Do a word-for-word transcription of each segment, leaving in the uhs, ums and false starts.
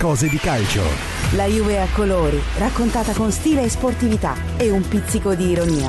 Cose di calcio. La Juve a colori, raccontata con stile e sportività e un pizzico di ironia.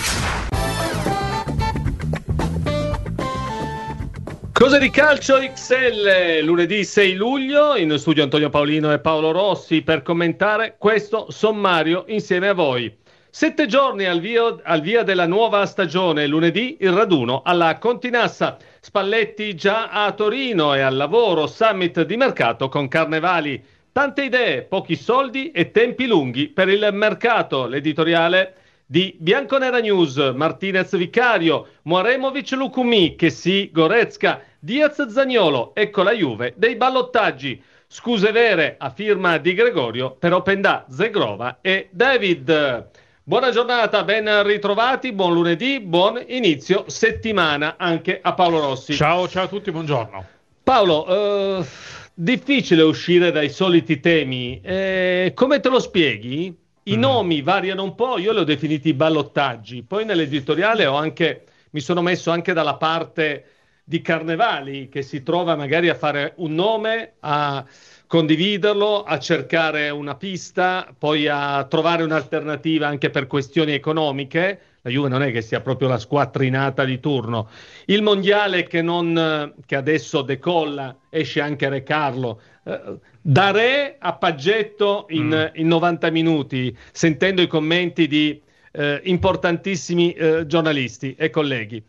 Cose di calcio X L, lunedì sei luglio, in studio Antonio Paolino e Paolo Rossi per commentare questo sommario insieme a voi. Sette giorni al via, al via della nuova stagione, lunedì il raduno alla Continassa, Spalletti già a Torino e al lavoro, summit di mercato con Carnevali. Tante idee, pochi soldi e tempi lunghi per il mercato, l'editoriale di Bianconera News, Martinez Vicario, Muaremovic Lukumi, Chessy Goretzka, Diaz Zaniolo, ecco la Juve dei ballottaggi. Scuse vere a firma di Gregorio per Openda, Zegrova e David. Buona giornata, ben ritrovati, buon lunedì, buon inizio settimana anche a Paolo Rossi. Ciao, ciao a tutti, buongiorno. Paolo, eh, difficile uscire dai soliti temi, eh, come te lo spieghi? I mm. nomi variano un po', io li ho definiti ballottaggi, poi nell'editoriale ho anche, mi sono messo anche dalla parte di Carnevali, che si trova magari a fare un nome, a condividerlo, a cercare una pista, poi a trovare un'alternativa anche per questioni economiche. La Juve non è che sia proprio la squattrinata di turno. Il mondiale che, non, che adesso decolla, esce anche Re Carlo, eh, da Re a Paggetto in, mm. in novanta minuti, sentendo i commenti di eh, importantissimi eh, giornalisti e colleghi.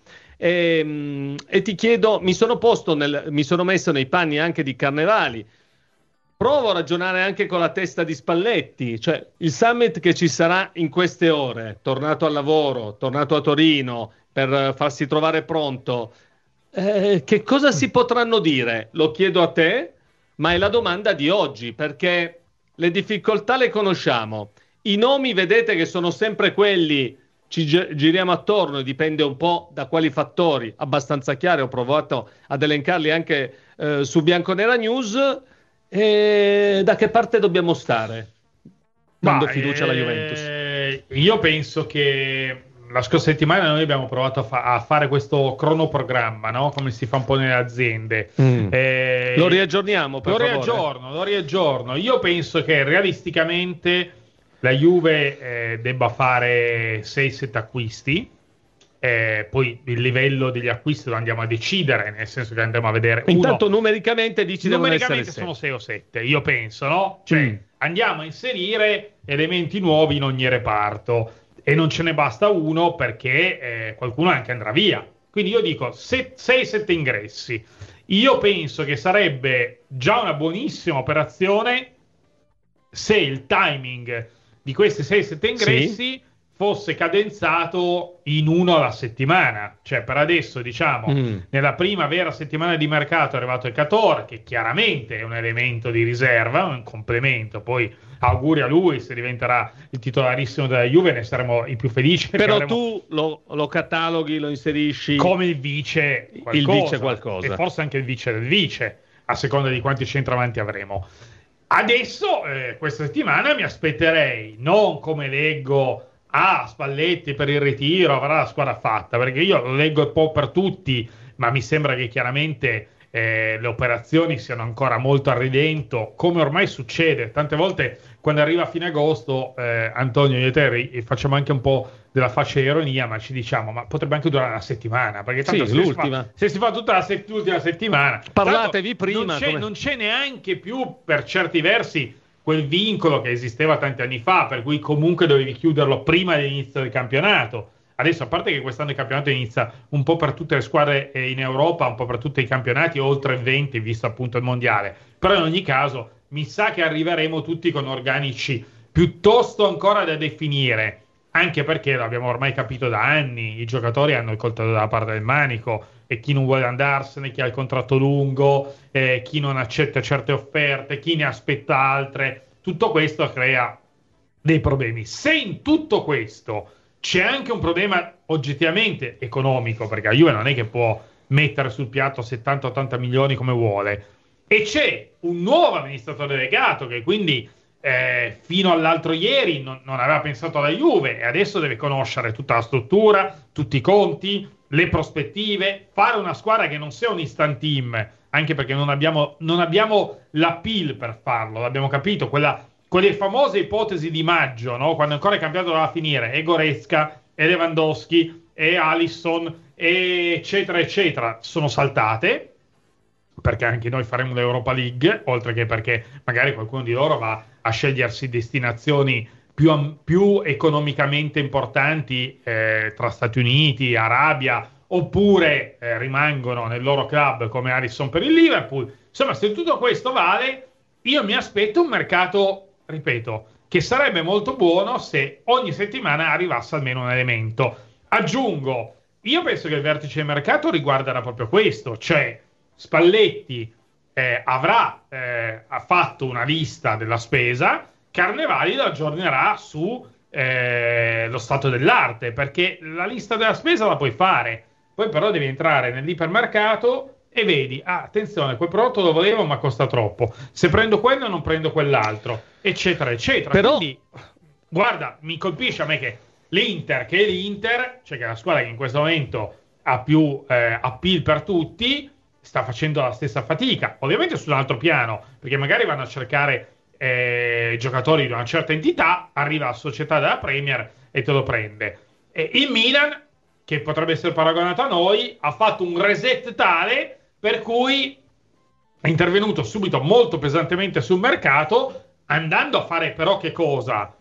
E, e ti chiedo, mi sono posto nel, mi sono messo nei panni anche di Carnevali. Provo a ragionare anche con la testa di Spalletti, cioè il summit che ci sarà in queste ore, tornato al lavoro, tornato a Torino per farsi trovare pronto, eh, che cosa si potranno dire? Lo chiedo a te, ma è la domanda di oggi, perché le difficoltà le conosciamo, i nomi vedete che sono sempre quelli, ci gi- giriamo attorno e dipende un po' da quali fattori, abbastanza chiari, ho provato ad elencarli anche eh, su Bianconera News. E da che parte dobbiamo stare dando Ma, fiducia eh, alla Juventus? Io penso che la scorsa settimana noi abbiamo provato a, fa- a fare questo cronoprogramma, no? Come si fa un po' nelle aziende. Mm. Eh, lo riaggiorniamo per lo favore. riaggiorno, lo riaggiorno. Io penso che realisticamente la Juve eh, debba fare sei sette acquisti. Eh, poi il livello degli acquisti lo andiamo a decidere, nel senso che andremo a vedere. Intanto uno, numericamente dici numericamente devono essere sono sei o sette, io penso, no? Cioè mm. andiamo a inserire elementi nuovi in ogni reparto e non ce ne basta uno perché eh, qualcuno anche andrà via. Quindi io dico sei sette ingressi. Io penso che sarebbe già una buonissima operazione se il timing di questi sei sette ingressi sì. fosse cadenzato in uno alla settimana. Cioè per adesso diciamo mm. nella prima vera settimana di mercato è arrivato il Cator, che chiaramente è un elemento di riserva, un complemento, poi auguri a lui, se diventerà il titolarissimo della Juve ne saremo i più felici. Però avremo... tu lo, lo cataloghi, lo inserisci come il vice qualcosa, il vice qualcosa e forse anche il vice del vice, a seconda di quanti centravanti avremo. Adesso eh, questa settimana mi aspetterei, non come leggo ah, Spalletti per il ritiro avrà la squadra fatta, perché io lo leggo un po' per tutti, ma mi sembra che chiaramente eh, le operazioni siano ancora molto a ridento, come ormai succede tante volte quando arriva a fine agosto. eh, Antonio, io e te ri- facciamo anche un po' della faccia ironia, ma ci diciamo ma potrebbe anche durare una settimana, perché tanto sì, se, l'ultima. Si fa, se si fa tutta la set- l'ultima settimana parlatevi prima non c'è, come... non c'è neanche più per certi versi quel vincolo che esisteva tanti anni fa, per cui comunque dovevi chiuderlo prima dell'inizio del campionato. Adesso, a parte che quest'anno il campionato inizia un po' per tutte le squadre in Europa, un po' per tutti i campionati, oltre venti, visto appunto il mondiale. Però in ogni caso mi sa che arriveremo tutti con organici piuttosto ancora da definire, anche perché l'abbiamo ormai capito da anni, i giocatori hanno il coltello dalla parte del manico, e chi non vuole andarsene, chi ha il contratto lungo, eh, chi non accetta certe offerte, chi ne aspetta altre. Tutto questo crea dei problemi. Se in tutto questo c'è anche un problema oggettivamente economico, perché la Juve non è che può mettere sul piatto settanta ottanta milioni come vuole, e c'è un nuovo amministratore delegato che quindi eh, fino all'altro ieri non, non aveva pensato alla Juve e adesso deve conoscere tutta la struttura, tutti i conti, le prospettive, fare una squadra che non sia un instant team, anche perché non abbiamo, non abbiamo l'appeal per farlo, l'abbiamo capito, quella, quelle famose ipotesi di maggio, no? Quando ancora il campionato doveva finire, e Goretzka, e Lewandowski, e Alisson, e eccetera, eccetera, sono saltate, perché anche noi faremo l'Europa League, oltre che perché magari qualcuno di loro va a scegliersi destinazioni più, più economicamente importanti eh, tra Stati Uniti, Arabia, oppure eh, rimangono nel loro club come Alisson per il Liverpool. Insomma, se tutto questo vale, io mi aspetto un mercato, ripeto, che sarebbe molto buono se ogni settimana arrivasse almeno un elemento. Aggiungo, io penso che il vertice del mercato riguarderà proprio questo, cioè Spalletti eh, avrà eh, ha fatto una lista della spesa, Carnevali lo aggiornerà su eh, lo stato dell'arte, perché la lista della spesa la puoi fare, poi però devi entrare nell'ipermercato e vedi, ah, attenzione, quel prodotto lo volevo ma costa troppo, se prendo quello non prendo quell'altro, eccetera, eccetera. Però... Quindi, guarda, mi colpisce a me che l'Inter, che è l'Inter, cioè che è la squadra che in questo momento ha più eh, appeal per tutti, sta facendo la stessa fatica, ovviamente su un altro piano, perché magari vanno a cercare eh, giocatori di una certa entità, arriva la società della Premier e te lo prende. E il Milan, che potrebbe essere paragonato a noi, ha fatto un reset tale per cui è intervenuto subito molto pesantemente sul mercato, andando a fare però che cosa?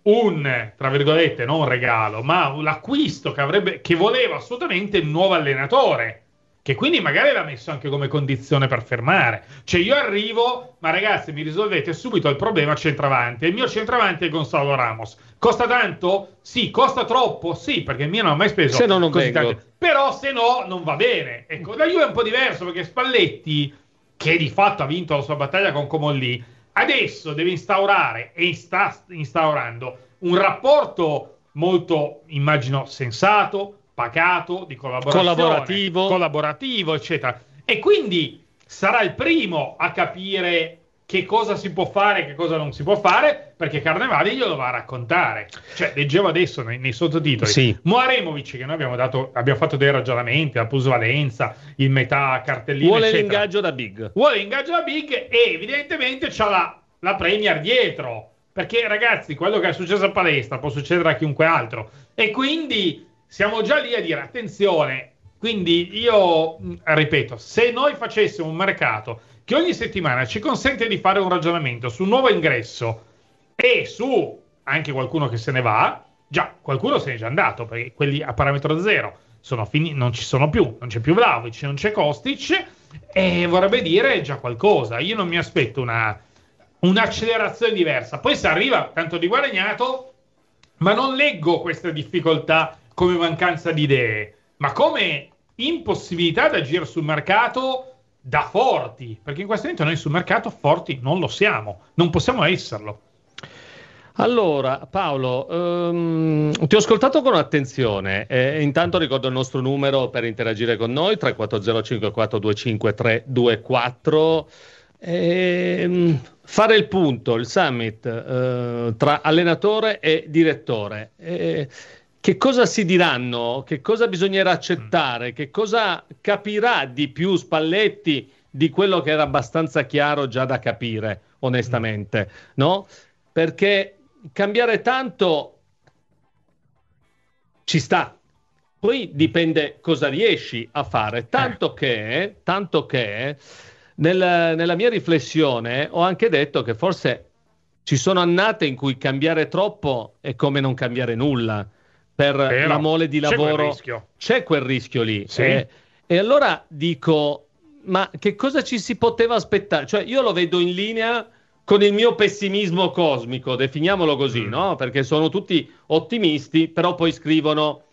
Un, tra virgolette, non un regalo, ma l'acquisto che, avrebbe, che voleva assolutamente il nuovo allenatore, che quindi magari l'ha messo anche come condizione per fermare. Cioè io arrivo, ma ragazzi mi risolvete subito il problema centravanti, il mio centravanti è Gonzalo Ramos. Costa tanto? Sì. Costa troppo? Sì, perché il mio non ha mai speso se no non così vengo. tanto. Però se no non va bene. Ecco, la Juve è un po' diverso, perché Spalletti, che di fatto ha vinto la sua battaglia con Comolli, adesso deve instaurare, e sta instaurando, un rapporto molto, immagino, sensato, pacato, di collaborazione, collaborativo. collaborativo, eccetera. E quindi sarà il primo a capire che cosa si può fare e che cosa non si può fare, perché Carnevali glielo va a raccontare. Cioè, leggevo adesso nei, nei sottotitoli, sì. Moaremovic, che noi abbiamo dato, abbiamo fatto dei ragionamenti, la plusvalenza, il metà cartellino, vuole eccetera. l'ingaggio da big. Vuole l'ingaggio da big e evidentemente c'ha la, la Premier dietro, perché ragazzi, quello che è successo a Palestra può succedere a chiunque altro, e quindi siamo già lì a dire attenzione. Quindi io ripeto, se noi facessimo un mercato che ogni settimana ci consente di fare un ragionamento su un nuovo ingresso e su anche qualcuno che se ne va, già qualcuno se ne è già andato, perché quelli a parametro zero sono fini, non ci sono più, non c'è più Vlahovic, non c'è Kostic, e vorrebbe dire già qualcosa. Io non mi aspetto una un'accelerazione diversa. Poi se arriva tanto di guadagnato, ma non leggo queste difficoltà come mancanza di idee, ma come impossibilità di agire sul mercato da forti, perché in questo momento noi sul mercato forti non lo siamo, non possiamo esserlo. Allora Paolo, um, ti ho ascoltato con attenzione, eh, intanto ricordo il nostro numero per interagire con noi, tre quattro zero cinque quattro due cinque tre due quattro. Eh, fare il punto, il summit eh, tra allenatore e direttore, eh, che cosa si diranno, che cosa bisognerà accettare, che cosa capirà di più Spalletti di quello che era abbastanza chiaro già da capire, onestamente, no? Perché cambiare tanto ci sta, poi dipende cosa riesci a fare, tanto che, tanto che nel, nella mia riflessione ho anche detto che forse ci sono annate in cui cambiare troppo è come non cambiare nulla. Per Però, la mole di lavoro c'è quel rischio, c'è quel rischio lì, sì. eh, e allora dico, ma che cosa ci si poteva aspettare? Cioè io lo vedo in linea con il mio pessimismo cosmico, definiamolo così, mm. no? Perché sono tutti ottimisti, però poi scrivono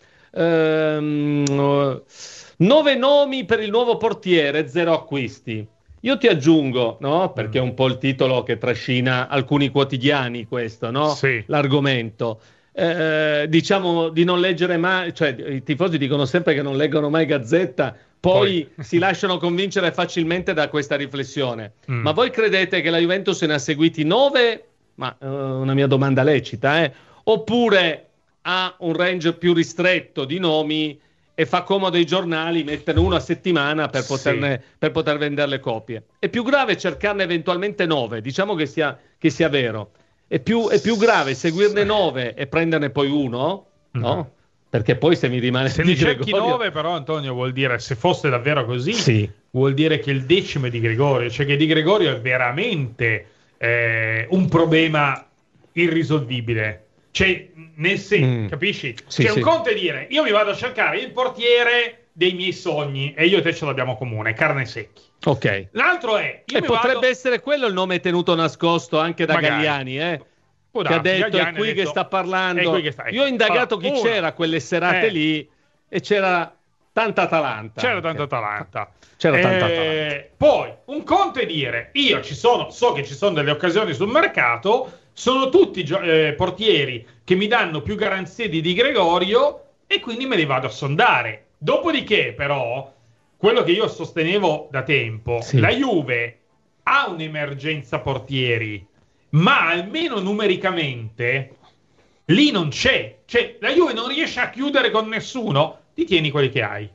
ehm, nove nomi per il nuovo portiere, zero acquisti. Io ti aggiungo, no? Perché è un po' il titolo che trascina alcuni quotidiani questo, no? Sì. L'argomento. Eh, diciamo di non leggere mai, cioè i tifosi dicono sempre che non leggono mai Gazzetta, poi, poi. si lasciano convincere facilmente da questa riflessione. Mm. Ma voi credete che la Juventus ne ha seguiti nove? Ma uh, una mia domanda lecita, eh? Oppure ha un range più ristretto di nomi e fa comodo ai giornali metterne uno a settimana per, poterne, sì. per poter vendere le copie. È più grave cercarne eventualmente nove, diciamo che sia, che sia vero. È più, è più grave seguirne nove e prenderne poi uno, no? Mm. Perché poi se mi rimane... Se ne cerchi nove però, Antonio, vuol dire, se fosse davvero così, sì. vuol dire che il decimo è di Gregorio, cioè che di Gregorio è veramente eh, un problema irrisolvibile. Cioè, nel senso, mm. capisci? Sì, cioè, sì. un conto è dire, io mi vado a cercare il portiere dei miei sogni e io e te ce l'abbiamo comune, carne secchi. Ok. L'altro è... Io e mi potrebbe vado... essere quello il nome tenuto nascosto anche da Magari. Galliani, eh? Può che ha darsi, detto Galliani è qui ha detto, che sta parlando. è qui che sta, ecco. Io ho indagato allora, chi uno. c'era quelle serate eh. lì e c'era tanta Atalanta. C'era tanta Atalanta. C'era eh, tanta Atalanta. Poi, un conto è dire, io ci sono, so che ci sono delle occasioni sul mercato, sono tutti gio- eh, portieri che mi danno più garanzie di Di Gregorio e quindi me li vado a sondare. Dopodiché, però, quello che io sostenevo da tempo, sì. la Juve ha un'emergenza portieri, ma almeno numericamente lì non c'è. Cioè, la Juve non riesce a chiudere con nessuno, ti tieni quelli che hai.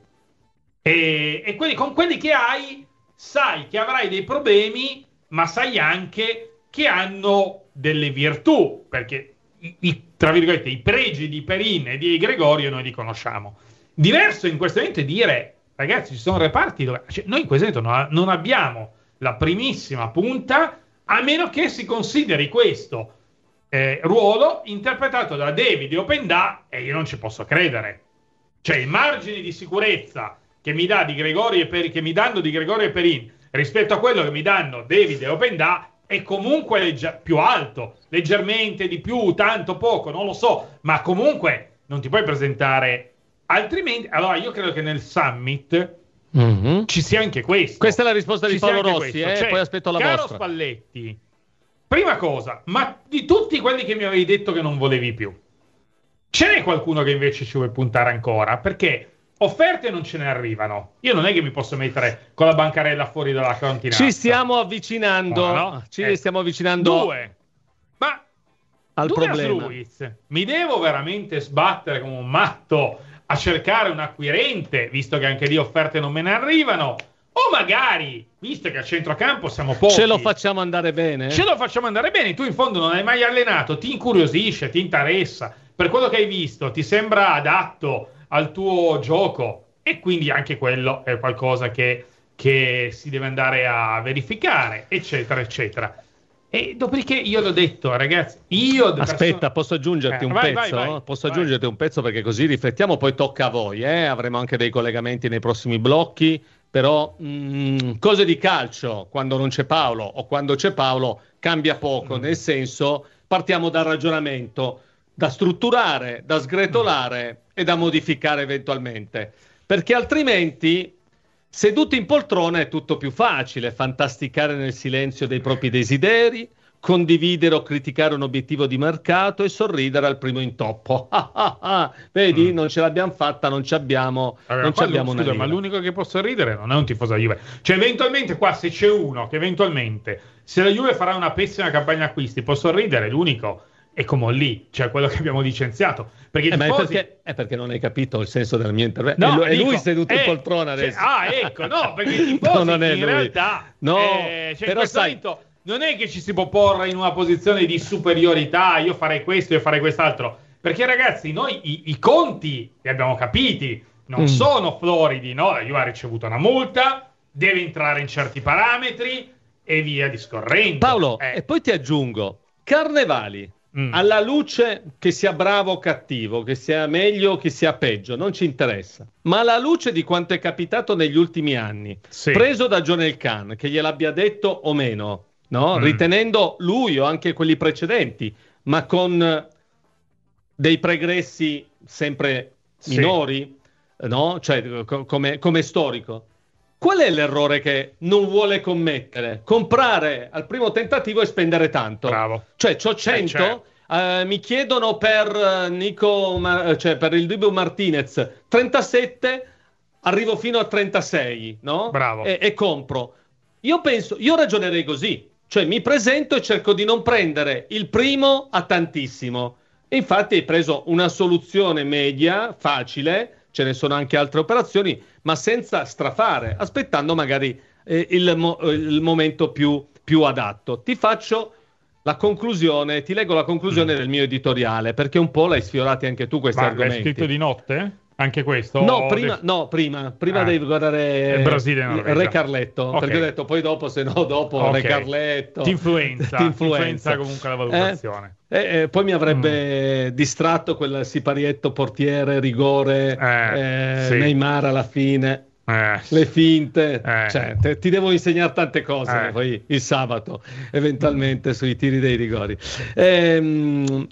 E, e quelli, con quelli che hai sai che avrai dei problemi, ma sai anche che hanno delle virtù, perché i, i, tra virgolette i pregi di Perin e di Gregorio noi li conosciamo. Diverso in questo momento è dire, ragazzi, ci sono reparti dove cioè, noi in questo momento non, non abbiamo la primissima punta, a meno che si consideri questo eh, ruolo interpretato da David e Openda, e io non ci posso credere. Cioè i margini di sicurezza che mi dà di Gregorio e per, che mi danno di Gregorio e Perin rispetto a quello che mi danno David e Openda è comunque legge- più alto, leggermente di più, tanto poco, non lo so, ma comunque non ti puoi presentare altrimenti. Allora io credo che nel summit mm-hmm. ci sia anche questo. Questa è la risposta ci di Paolo Rossi, eh? Cioè, poi aspetto la caro vostra. Spalletti, prima cosa, ma di tutti quelli che mi avevi detto che non volevi più, ce n'è qualcuno che invece ci vuoi puntare ancora? Perché offerte non ce ne arrivano. Io non è che mi posso mettere con la bancarella fuori dalla cantinata. Ci stiamo avvicinando. No, no? Ci Eh. stiamo avvicinando. Due. Ma al Douglas problema. Luiz, mi devo veramente sbattere come un matto a cercare un acquirente, visto che anche lì offerte non me ne arrivano? O magari, visto che a centrocampo siamo pochi, ce lo facciamo andare bene? Ce lo facciamo andare bene. Tu in fondo non hai mai allenato, ti incuriosisce, ti interessa. Per quello che hai visto, ti sembra adatto al tuo gioco. E quindi anche quello è qualcosa che, che si deve andare a verificare, eccetera, eccetera. E dopodiché io l'ho detto, ragazzi, io... Aspetta, person- posso aggiungerti eh, un vai, pezzo? vai, vai, posso vai. aggiungerti un pezzo perché così riflettiamo, poi tocca a voi, eh? Avremo anche dei collegamenti nei prossimi blocchi, però mh, cose di calcio, quando non c'è Paolo o quando c'è Paolo, cambia poco, mm. nel senso, partiamo dal ragionamento, da strutturare, da sgretolare mm. e da modificare eventualmente, perché altrimenti... Seduti in poltrona è tutto più facile, fantasticare nel silenzio dei propri desideri, condividere o criticare un obiettivo di mercato e sorridere al primo intoppo. Ah, ah, ah. Vedi, mm. non ce l'abbiamo fatta, non ci abbiamo, allora, non ci abbiamo scusa, una ma linea. l'unico che può sorridere non è un tifoso della Juve. Cioè, eventualmente qua, se c'è uno che eventualmente, se la Juve farà una pessima campagna acquisti, può sorridere, l'unico è come lì, cioè quello che abbiamo licenziato. Perché Eh, tifosi... ma è perché, è perché non hai capito il senso del mio intervento. No, è lui, dico, è lui seduto eh, in poltrona cioè, adesso. ah, ecco, no, perché i tifosi no, non è in lui. realtà no, eh, cioè, però in questo sai, momento non è che ci si può porre in una posizione di superiorità, io farei questo, io farei quest'altro, perché ragazzi, noi i, i conti li abbiamo capiti, non mm. sono floridi, no? La Juve ha ricevuto una multa, deve entrare in certi parametri e via discorrendo. Paolo, eh. e poi ti aggiungo, Carnevali, Mm. alla luce che sia bravo o cattivo, che sia meglio o che sia peggio, non ci interessa, ma alla luce di quanto è capitato negli ultimi anni, sì. preso da Jonel Khan, che gliel'abbia detto o meno, no? Mm. ritenendo lui o anche quelli precedenti, ma con dei pregressi sempre sì. minori, no? Cioè co- come, come storico. Qual è l'errore che non vuole commettere? Comprare al primo tentativo e spendere tanto. Bravo. Cioè, c'ho cento, eh, certo. uh, mi chiedono per uh, Nico, Mar- cioè per il Dibu Martinez trentasette, arrivo fino a trentasei, no? Bravo. E, e compro. Io penso, io ragionerei così, cioè mi presento e cerco di non prendere il primo a tantissimo. E infatti hai preso una soluzione media, facile, ce ne sono anche altre operazioni, ma senza strafare, aspettando magari eh, il, mo- il momento più, più adatto. Ti faccio la conclusione, ti leggo la conclusione mm. del mio editoriale, perché un po' l'hai sfiorati anche tu questi ma argomenti. L'hai scritto di notte? Anche questo? No, prima, no, prima, prima ah, devi guardare il Brasile, no, Re Carletto, okay. perché ho detto poi dopo, se no dopo okay. Re Carletto ti influenza, ti influenza. influenza comunque la valutazione. Eh, eh, eh, poi mi avrebbe mm. distratto quel siparietto portiere, rigore, eh, eh, sì. Neymar alla fine. Eh, le finte, eh. cioè, te, ti devo insegnare tante cose eh. poi il sabato, eventualmente sui tiri dei rigori. Ehm,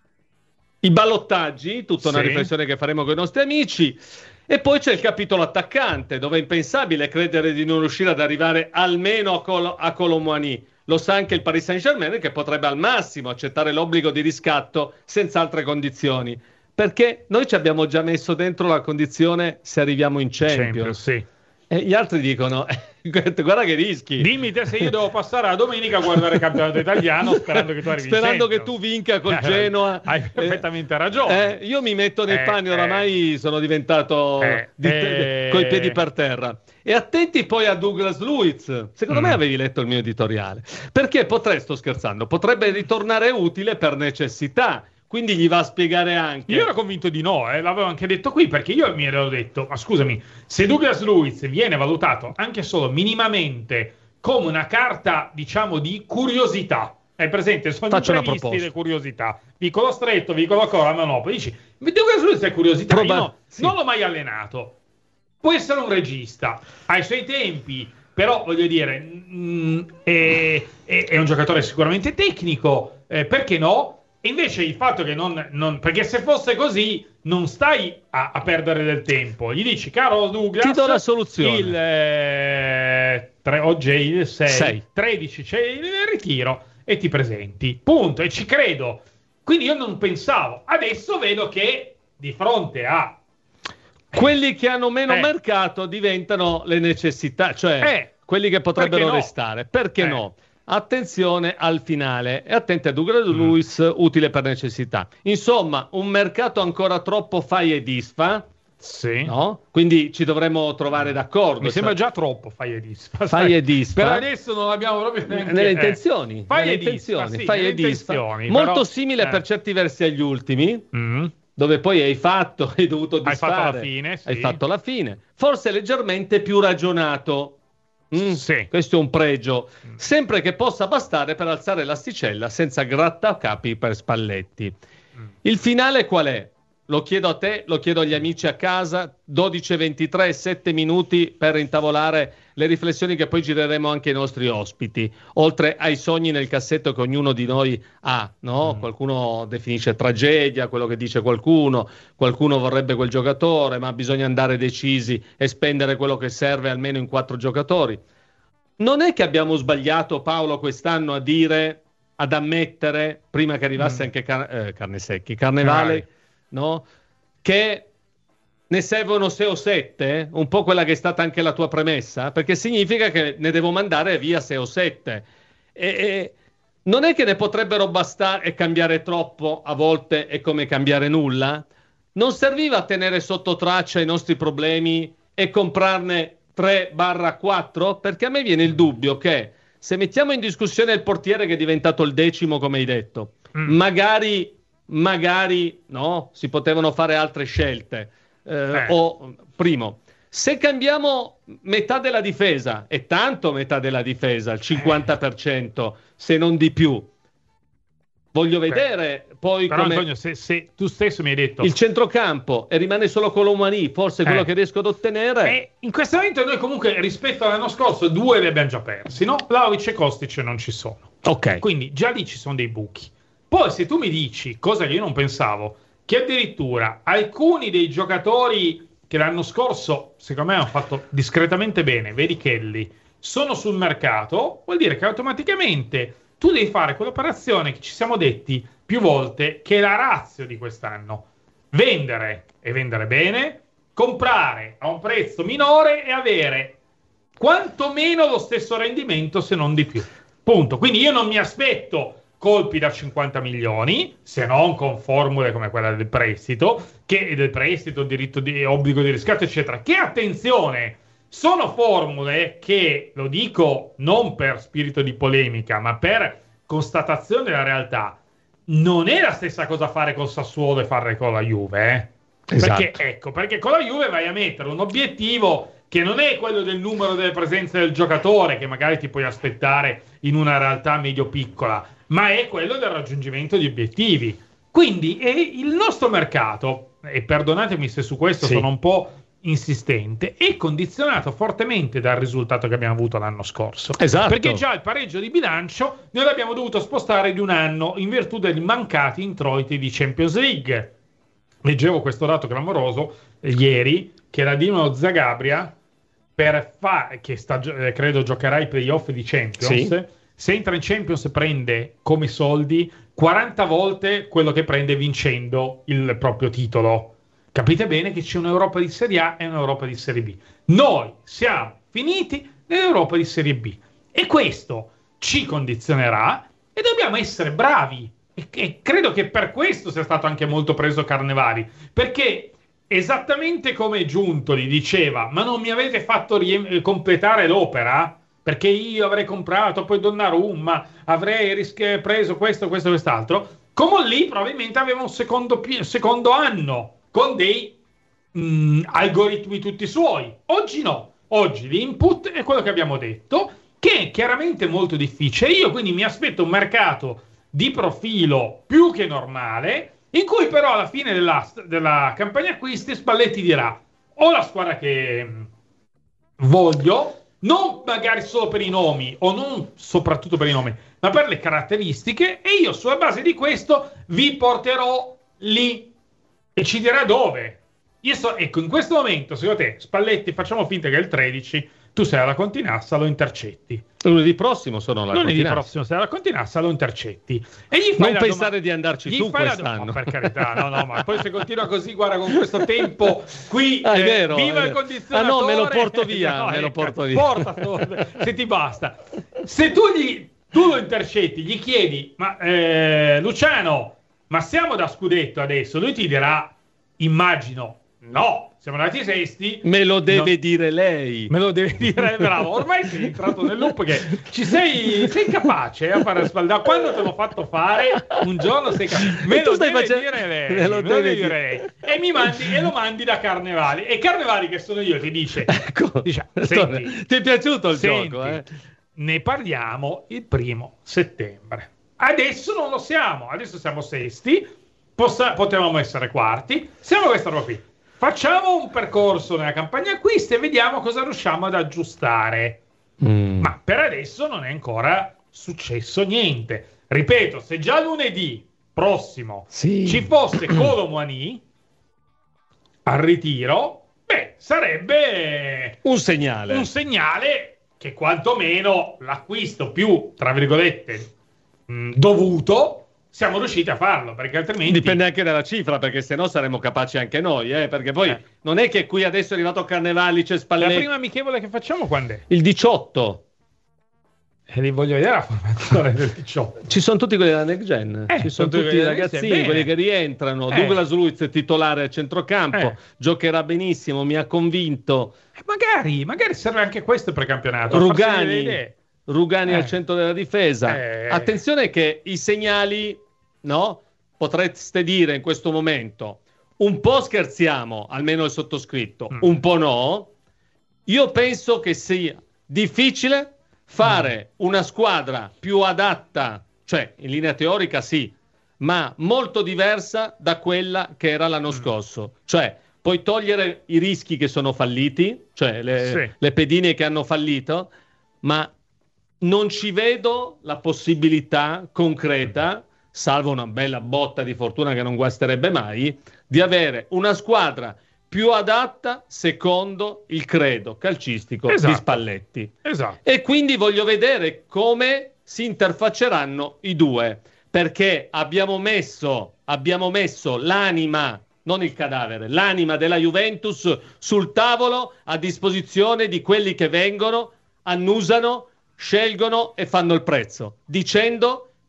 I ballottaggi, tutta una sì. riflessione che faremo con i nostri amici, e poi c'è il capitolo attaccante, dove è impensabile credere di non riuscire ad arrivare almeno a, Col- a Kolo Muani. Lo sa anche il Paris Saint-Germain, che potrebbe al massimo accettare l'obbligo di riscatto senza altre condizioni. Perché noi ci abbiamo già messo dentro la condizione se arriviamo in Champions. Champions sì. E gli altri dicono, guarda che rischi. Dimmi te se io devo passare la domenica a guardare il campionato italiano sperando che tu arrivi Sperando che tu vinca col Genoa. Hai perfettamente eh, ragione. Eh, io mi metto nei eh, panni, oramai eh, sono diventato eh, di te- eh, coi piedi per terra. E attenti poi a Douglas Luiz. Secondo mm. me avevi letto il mio editoriale. Perché potrei, sto scherzando, potrebbe ritornare utile per necessità. Quindi gli va a spiegare anche. Io ero convinto di no, eh, l'avevo anche detto qui, perché io mi ero detto, ma scusami, se Douglas Luiz viene valutato anche solo minimamente come una carta, diciamo, di curiosità, hai presente? Sono Faccio imprevisti le curiosità, vicolo stretto, vicolo corto, ma no, poi dici, Douglas Luiz è curiosità, Proba- io no, sì. non l'ho mai allenato, può essere un regista, ai suoi tempi, però voglio dire, mh, è, è, è un giocatore sicuramente tecnico, eh, perché no? E invece il fatto che non, non... Perché se fosse così, non stai a, a perdere del tempo. Gli dici, caro Douglas... Ti do la soluzione. Il, eh, tre, oggi è il sei, tredici c'è il ritiro e ti presenti. Punto. E ci credo. Quindi io non pensavo. Adesso vedo che di fronte a... Quelli che hanno meno eh. mercato diventano le necessità. Cioè, eh. quelli che potrebbero Perché no? restare. Perché eh. no? Attenzione al finale e attenti a Douglas mm. Luiz, utile per necessità. Insomma, un mercato ancora troppo fai e disfa, sì. no? Quindi ci dovremmo trovare d'accordo. Mi sembra già troppo fai e disfa. Fai e disfa. Per adesso non abbiamo proprio neanche... nelle intenzioni. Fai nelle e intenzioni. Disfa, sì, fai nelle e disfa. intenzioni, Molto però... simile eh. per certi versi agli ultimi. Mm. Dove poi hai fatto, hai dovuto disfare. Hai fatto la fine, sì. Hai fatto la fine. Forse leggermente più ragionato. Mm, sì. Questo è un pregio, sempre che possa bastare per alzare l'asticella senza grattacapi per Spalletti. Mm. Il finale qual è? Lo chiedo a te, lo chiedo agli amici a casa, dodici e ventitré, sette minuti per intavolare le riflessioni che poi gireremo anche ai nostri ospiti, oltre ai sogni nel cassetto che ognuno di noi ha, no? Mm. Qualcuno definisce tragedia, quello che dice qualcuno, qualcuno vorrebbe quel giocatore, ma bisogna andare decisi e spendere quello che serve almeno in quattro giocatori. Non è che abbiamo sbagliato, Paolo, quest'anno a dire, ad ammettere, prima che arrivasse mm. anche Car- eh, Carnesecchi, Carnevale, Carne. no? Che ne servono sei o sette, un po' quella che è stata anche la tua premessa, perché significa che ne devo mandare via sei o sette. E, e non è che ne potrebbero bastare e cambiare troppo, a volte è come cambiare nulla. Non serviva tenere sotto traccia i nostri problemi e comprarne tre quattro? Perché a me viene il dubbio che se mettiamo in discussione il portiere che è diventato il decimo, come hai detto, mm. magari, magari no, si potevano fare altre scelte. Eh, eh. O primo, se cambiamo metà della difesa, e tanto metà della difesa, il cinquanta per cento, se non di più, voglio vedere Beh, poi però come Antonio, se, se tu stesso mi hai detto il centrocampo e rimane solo Kolo Muani, forse quello eh. che riesco ad ottenere. E in questo momento noi comunque rispetto all'anno scorso due li abbiamo già persi, no? Vlahovic e Kostic non ci sono, ok, quindi già lì ci sono dei buchi. Poi se tu mi dici, cosa che io non pensavo, che addirittura alcuni dei giocatori che l'anno scorso secondo me hanno fatto discretamente bene, vedi Kelly, sono sul mercato, vuol dire che automaticamente tu devi fare quell'operazione che ci siamo detti più volte, che è la ratio di quest'anno: vendere e vendere bene, comprare a un prezzo minore e avere quantomeno lo stesso rendimento, se non di più. Punto. Quindi io non mi aspetto colpi da cinquanta milioni, se non con formule come quella del prestito, che del prestito, diritto di obbligo di riscatto, eccetera, che attenzione, sono formule che, lo dico non per spirito di polemica, ma per constatazione della realtà, non è la stessa cosa fare col Sassuolo e fare con la Juve, eh? Esatto. Perché, ecco, perché con la Juve vai a mettere un obiettivo che non è quello del numero delle presenze del giocatore, che magari ti puoi aspettare in una realtà medio-piccola, ma è quello del raggiungimento di obiettivi. Quindi è il nostro mercato, e perdonatemi se su questo sì. sono un po' insistente, è condizionato fortemente dal risultato che abbiamo avuto l'anno scorso. Esatto. Perché già il pareggio di bilancio noi l'abbiamo dovuto spostare di un anno in virtù dei mancati introiti di Champions League. Leggevo questo dato clamoroso eh, ieri, che la Dinamo Zagabria, per fa- che sta, eh, credo giocherà i playoff di Champions, sì. se entra in Champions prende come soldi quaranta volte quello che prende vincendo il proprio titolo. Capite bene che c'è un'Europa di Serie A e un'Europa di Serie B. Noi siamo finiti nell'Europa di Serie B e questo ci condizionerà e dobbiamo essere bravi. E, e credo che per questo sia stato anche molto preso Carnevali, perché esattamente come Giuntoli diceva: ma non mi avete fatto rie- completare l'opera? Perché io avrei comprato, poi Donnarumma, avrei ris- preso questo, questo, quest'altro. Come lì probabilmente aveva un secondo, pi- secondo anno con dei mh, algoritmi tutti suoi. Oggi no. Oggi l'input è quello che abbiamo detto, che è chiaramente molto difficile. Io quindi mi aspetto un mercato di profilo più che normale, in cui però alla fine della, della campagna acquisti Spalletti dirà: ho la squadra che mh, voglio, non magari solo per i nomi, o non soprattutto per i nomi, ma per le caratteristiche, e io sulla base di questo vi porterò lì, e ci dirà dove. Io so, ecco, in questo momento, secondo te, Spalletti, facciamo finta che è il tredici, tu sei alla Continassa, lo intercetti. Lunedì prossimo sono alla Lunedì Continassa. prossimo sei alla Continassa, lo intercetti. E gli fai non pensare dom- di andarci tu quest'anno. No, per carità, no, no, ma poi se continua così, guarda, con questo tempo qui, ah, è eh, vero, viva è il vero. condizionatore. Ah no, me lo porto via, no, me eh, lo porto via. Porta, se ti basta. Se tu, gli, tu lo intercetti, gli chiedi: ma eh, Luciano, ma siamo da scudetto adesso? Lui ti dirà, immagino, no. Siamo andati sesti. Me lo deve no. dire lei. Me lo deve dire, bravo. Ormai sei entrato nel loop, che ci sei, sei capace a fare spaldare. Quando te l'ho fatto fare, un giorno sei capace. Me lo deve facendo... dire lei. Me lo, me deve dire lei. E mi mandi e lo mandi da Carnevali. E Carnevali, che sono io, ti dice: ecco, dice, senti, ti è piaciuto il senti, gioco? Eh? Ne parliamo il primo settembre. Adesso non lo siamo. Adesso siamo sesti. Possa, potevamo essere quarti. Siamo questa roba qui. Facciamo un percorso nella campagna acquisti e vediamo cosa riusciamo ad aggiustare. Mm. Ma per adesso non è ancora successo niente. Ripeto, se già lunedì prossimo sì. ci fosse Kolo Muani al ritiro, beh, sarebbe un segnale. Un segnale che quantomeno l'acquisto più, tra virgolette, mh, dovuto, siamo riusciti a farlo, perché altrimenti dipende anche dalla cifra, perché sennò saremmo capaci anche noi, eh? Perché poi eh. non è che qui adesso è arrivato Carnevali, c'è Spalletti. La prima amichevole che facciamo quando è? Il diciotto. E li voglio vedere la formazione del diciotto. Ci sono tutti quelli della Next Gen, eh, ci sono tutti i ragazzini, quelli che rientrano. eh. Douglas Luiz titolare al centrocampo, eh. giocherà benissimo, mi ha convinto. Eh, magari, magari serve anche questo precampionato. Rugani. Rugani eh. al centro della difesa. Eh. Attenzione che i segnali, no? Potreste dire in questo momento, un po' scherziamo, almeno il sottoscritto, mm. un po' no. Io penso che sia difficile fare mm. una squadra più adatta, cioè in linea teorica sì, ma molto diversa da quella che era l'anno mm. scorso. Cioè, puoi togliere i rischi che sono falliti, cioè le, sì. le pedine che hanno fallito, ma non ci vedo la possibilità concreta, salvo una bella botta di fortuna che non guasterebbe mai, di avere una squadra più adatta secondo il credo calcistico esatto. di Spalletti. Esatto. E quindi voglio vedere come si interfacceranno i due, perché abbiamo messo, abbiamo messo l'anima, non il cadavere, l'anima della Juventus sul tavolo a disposizione di quelli che vengono, annusano, scelgono e fanno il prezzo, dicendo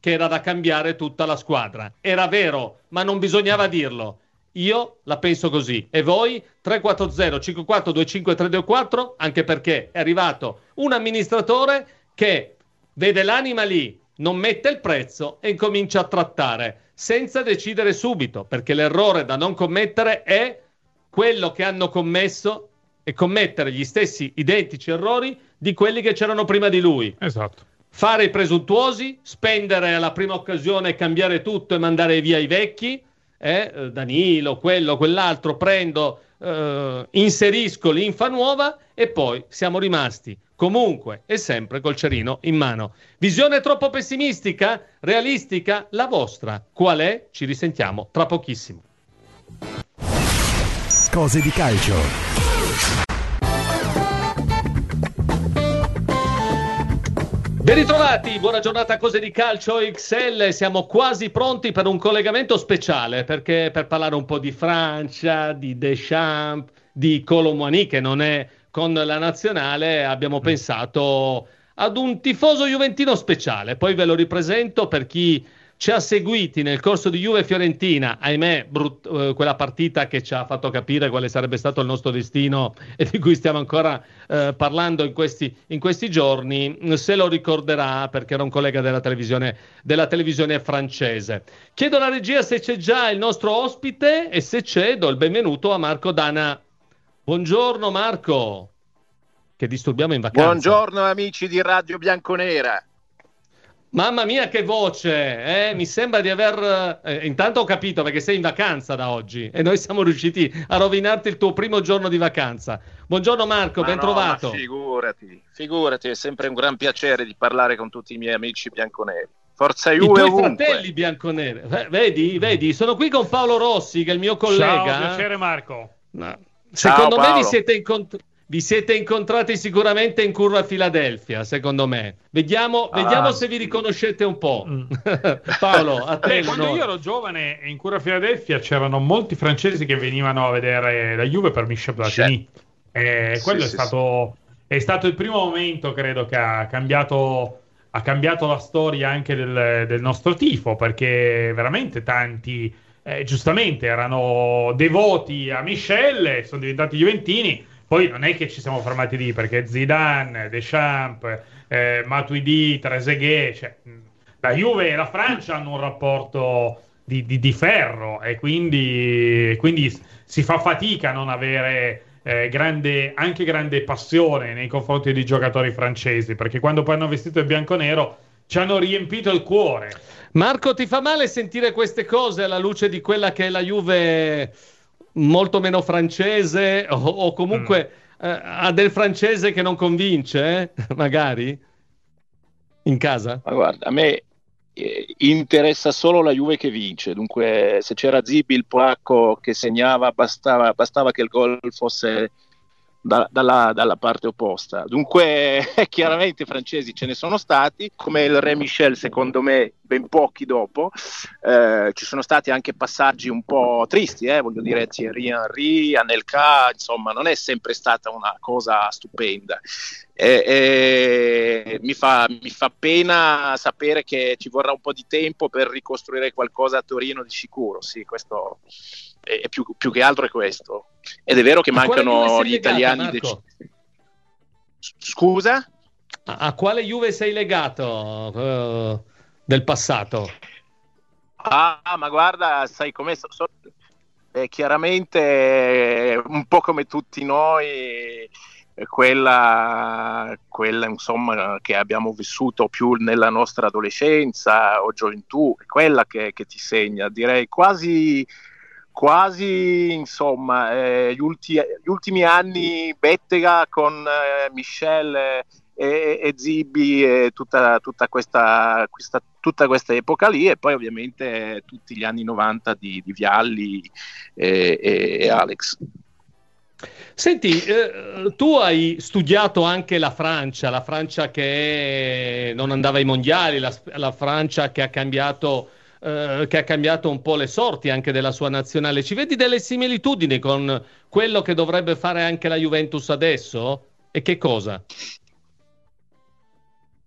che era da cambiare tutta la squadra. Era vero, ma non bisognava dirlo. Io la penso così. E voi? tre quattro zero cinque quattro due cinque tre due quattro, anche perché è arrivato un amministratore che vede l'anima lì, non mette il prezzo e incomincia a trattare senza decidere subito, perché l'errore da non commettere è quello che hanno commesso e commettere gli stessi identici errori di quelli che c'erano prima di lui. Esatto. Fare i presuntuosi, spendere alla prima occasione, cambiare tutto e mandare via i vecchi, eh, Danilo, quello, quell'altro, prendo, eh, inserisco l'infa nuova e poi siamo rimasti comunque e sempre col cerino in mano. Visione troppo pessimistica? Realistica? La vostra. Qual è? Ci risentiamo tra pochissimo. Cose di calcio. Ben ritrovati, buona giornata a Cose di Calcio X L, siamo quasi pronti per un collegamento speciale, perché per parlare un po' di Francia, di Deschamps, di Kolo Muani che non è con la nazionale, abbiamo pensato ad un tifoso juventino speciale, poi ve lo ripresento per chi ci ha seguiti nel corso di Juve-Fiorentina, ahimè brut- eh, quella partita che ci ha fatto capire quale sarebbe stato il nostro destino e di cui stiamo ancora eh, parlando in questi, in questi giorni, se lo ricorderà perché era un collega della televisione, della televisione francese. Chiedo alla regia se c'è già il nostro ospite e se c'è do il benvenuto a Marco Dana. Buongiorno Marco, che disturbiamo in vacanza. Buongiorno amici di Radio Bianconera. Mamma mia che voce, eh? Mi sembra di aver... Eh, intanto ho capito perché sei in vacanza da oggi e noi siamo riusciti a rovinarti il tuo primo giorno di vacanza. Buongiorno Marco, ma ben no, trovato. Ma figurati, figurati, è sempre un gran piacere di parlare con tutti i miei amici bianconeri. Forza Juve I tuoi ovunque. fratelli bianconeri, eh, vedi, vedi, sono qui con Paolo Rossi che è il mio collega. Ciao, piacere Marco. No. Secondo Ciao, me vi Paolo. siete incontrati. Vi siete incontrati sicuramente in curva a Filadelfia, secondo me. Vediamo, Ah, vediamo se vi sì. riconoscete un po'. Mm. Paolo, a te. Beh, quando io ero giovane in Cura a Filadelfia c'erano molti francesi che venivano a vedere la Juve per Michel Platini. E Sì, quello sì, è stato è stato il primo momento, credo, che ha cambiato ha cambiato la storia anche del, del nostro tifo, perché veramente tanti eh, giustamente erano devoti a Michel e sono diventati juventini. Poi non è che ci siamo fermati lì, perché Zidane, Deschamps, eh, Matuidi, Trezeguet, cioè, la Juve e la Francia hanno un rapporto di, di, di ferro e quindi, quindi si fa fatica a non avere eh, grande, anche grande passione nei confronti dei giocatori francesi, perché quando poi hanno vestito il bianconero ci hanno riempito il cuore. Marco, ti fa male sentire queste cose alla luce di quella che è la Juve molto meno francese o, o comunque mm. eh, ha del francese che non convince, eh? Magari in casa? Ma guarda, a me eh, interessa solo la Juve che vince, dunque se c'era Zibi il polacco che segnava bastava, bastava che il gol fosse da, dalla, dalla parte opposta. Dunque chiaramente francesi ce ne sono stati, come il Re Michel secondo me ben pochi dopo. Eh, ci sono stati anche passaggi un po' tristi, eh, voglio dire Thierry Henry, Anelka, insomma non è sempre stata una cosa stupenda. E, e, mi, fa, mi fa pena sapere che ci vorrà un po' di tempo per ricostruire qualcosa a Torino di sicuro, sì, questo è più, più che altro è questo. Ed è vero che A mancano gli legata, italiani Marco? dec- Scusa? A, a quale Juve sei legato uh, del passato? Ah, ma guarda, sai com'è? So, so, eh, chiaramente un po' come tutti noi, eh, quella, quella insomma che abbiamo vissuto più nella nostra adolescenza o gioventù, è quella che, che ti segna, direi quasi quasi insomma eh, gli, ulti- gli ultimi anni Bettega con eh, Michel e, e, e Zibi e tutta, tutta, questa, questa, tutta questa epoca lì, e poi ovviamente tutti gli anni novanta di, di Vialli e, e, e Alex. Senti, eh, tu hai studiato anche la Francia, la Francia che non andava ai mondiali, la, la Francia che ha cambiato eh, che ha cambiato un po' le sorti anche della sua nazionale. Ci vedi delle similitudini con quello che dovrebbe fare anche la Juventus adesso? E che cosa?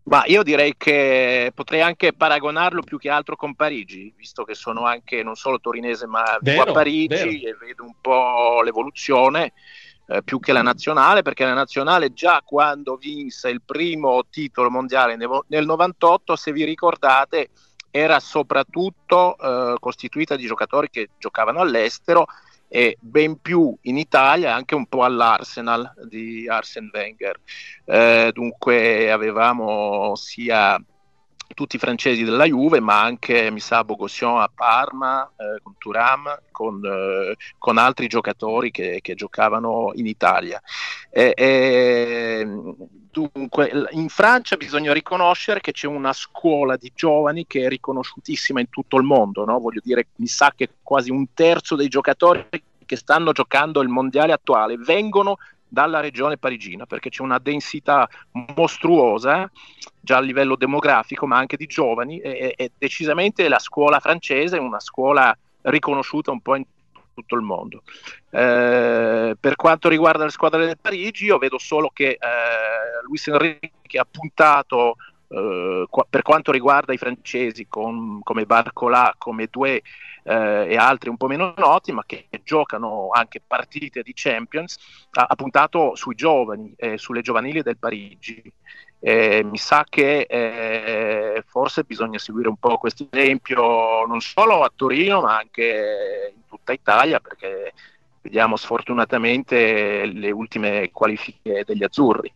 Ma io direi che potrei anche paragonarlo più che altro con Parigi, visto che sono anche non solo torinese ma vivo Vero, a Parigi vero. e vedo un po' l'evoluzione, eh, più che la nazionale, perché la nazionale già quando vinse il primo titolo mondiale nel, nel novantotto, se vi ricordate, era soprattutto eh, costituita di giocatori che giocavano all'estero e ben più in Italia, anche un po' all'Arsenal di Arsene Wenger. Eh, dunque avevamo sia tutti i francesi della Juve, ma anche mi sa Bogossian a Parma, eh, con Thuram, con, eh, con altri giocatori che, che giocavano in Italia. E, e, dunque in Francia bisogna riconoscere che c'è una scuola di giovani che è riconosciutissima in tutto il mondo, no? Voglio dire, mi sa che quasi un terzo dei giocatori che stanno giocando il mondiale attuale vengono dalla regione parigina, perché c'è una densità mostruosa già a livello demografico, ma anche di giovani, e, e decisamente la scuola francese è una scuola riconosciuta un po' in tutto il mondo. Eh, per quanto riguarda le squadre del Parigi, io vedo solo che eh, Luis Enrique ha puntato eh, qua, per quanto riguarda i francesi con, come Barcola, come Doué eh, e altri un po' meno noti, ma che giocano anche partite di Champions, ha, ha puntato sui giovani, eh, sulle giovanili del Parigi. Eh, mi sa che eh, forse bisogna seguire un po' questo esempio non solo a Torino ma anche in tutta Italia, perché vediamo sfortunatamente le ultime qualifiche degli azzurri.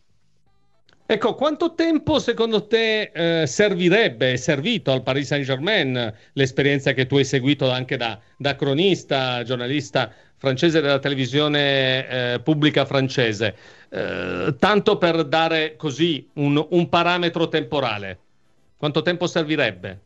Ecco, quanto tempo secondo te eh, servirebbe, è servito al Paris Saint-Germain l'esperienza che tu hai seguito anche da, da cronista, giornalista francese della televisione eh, pubblica francese, eh, tanto per dare così un, un parametro temporale? Quanto tempo servirebbe?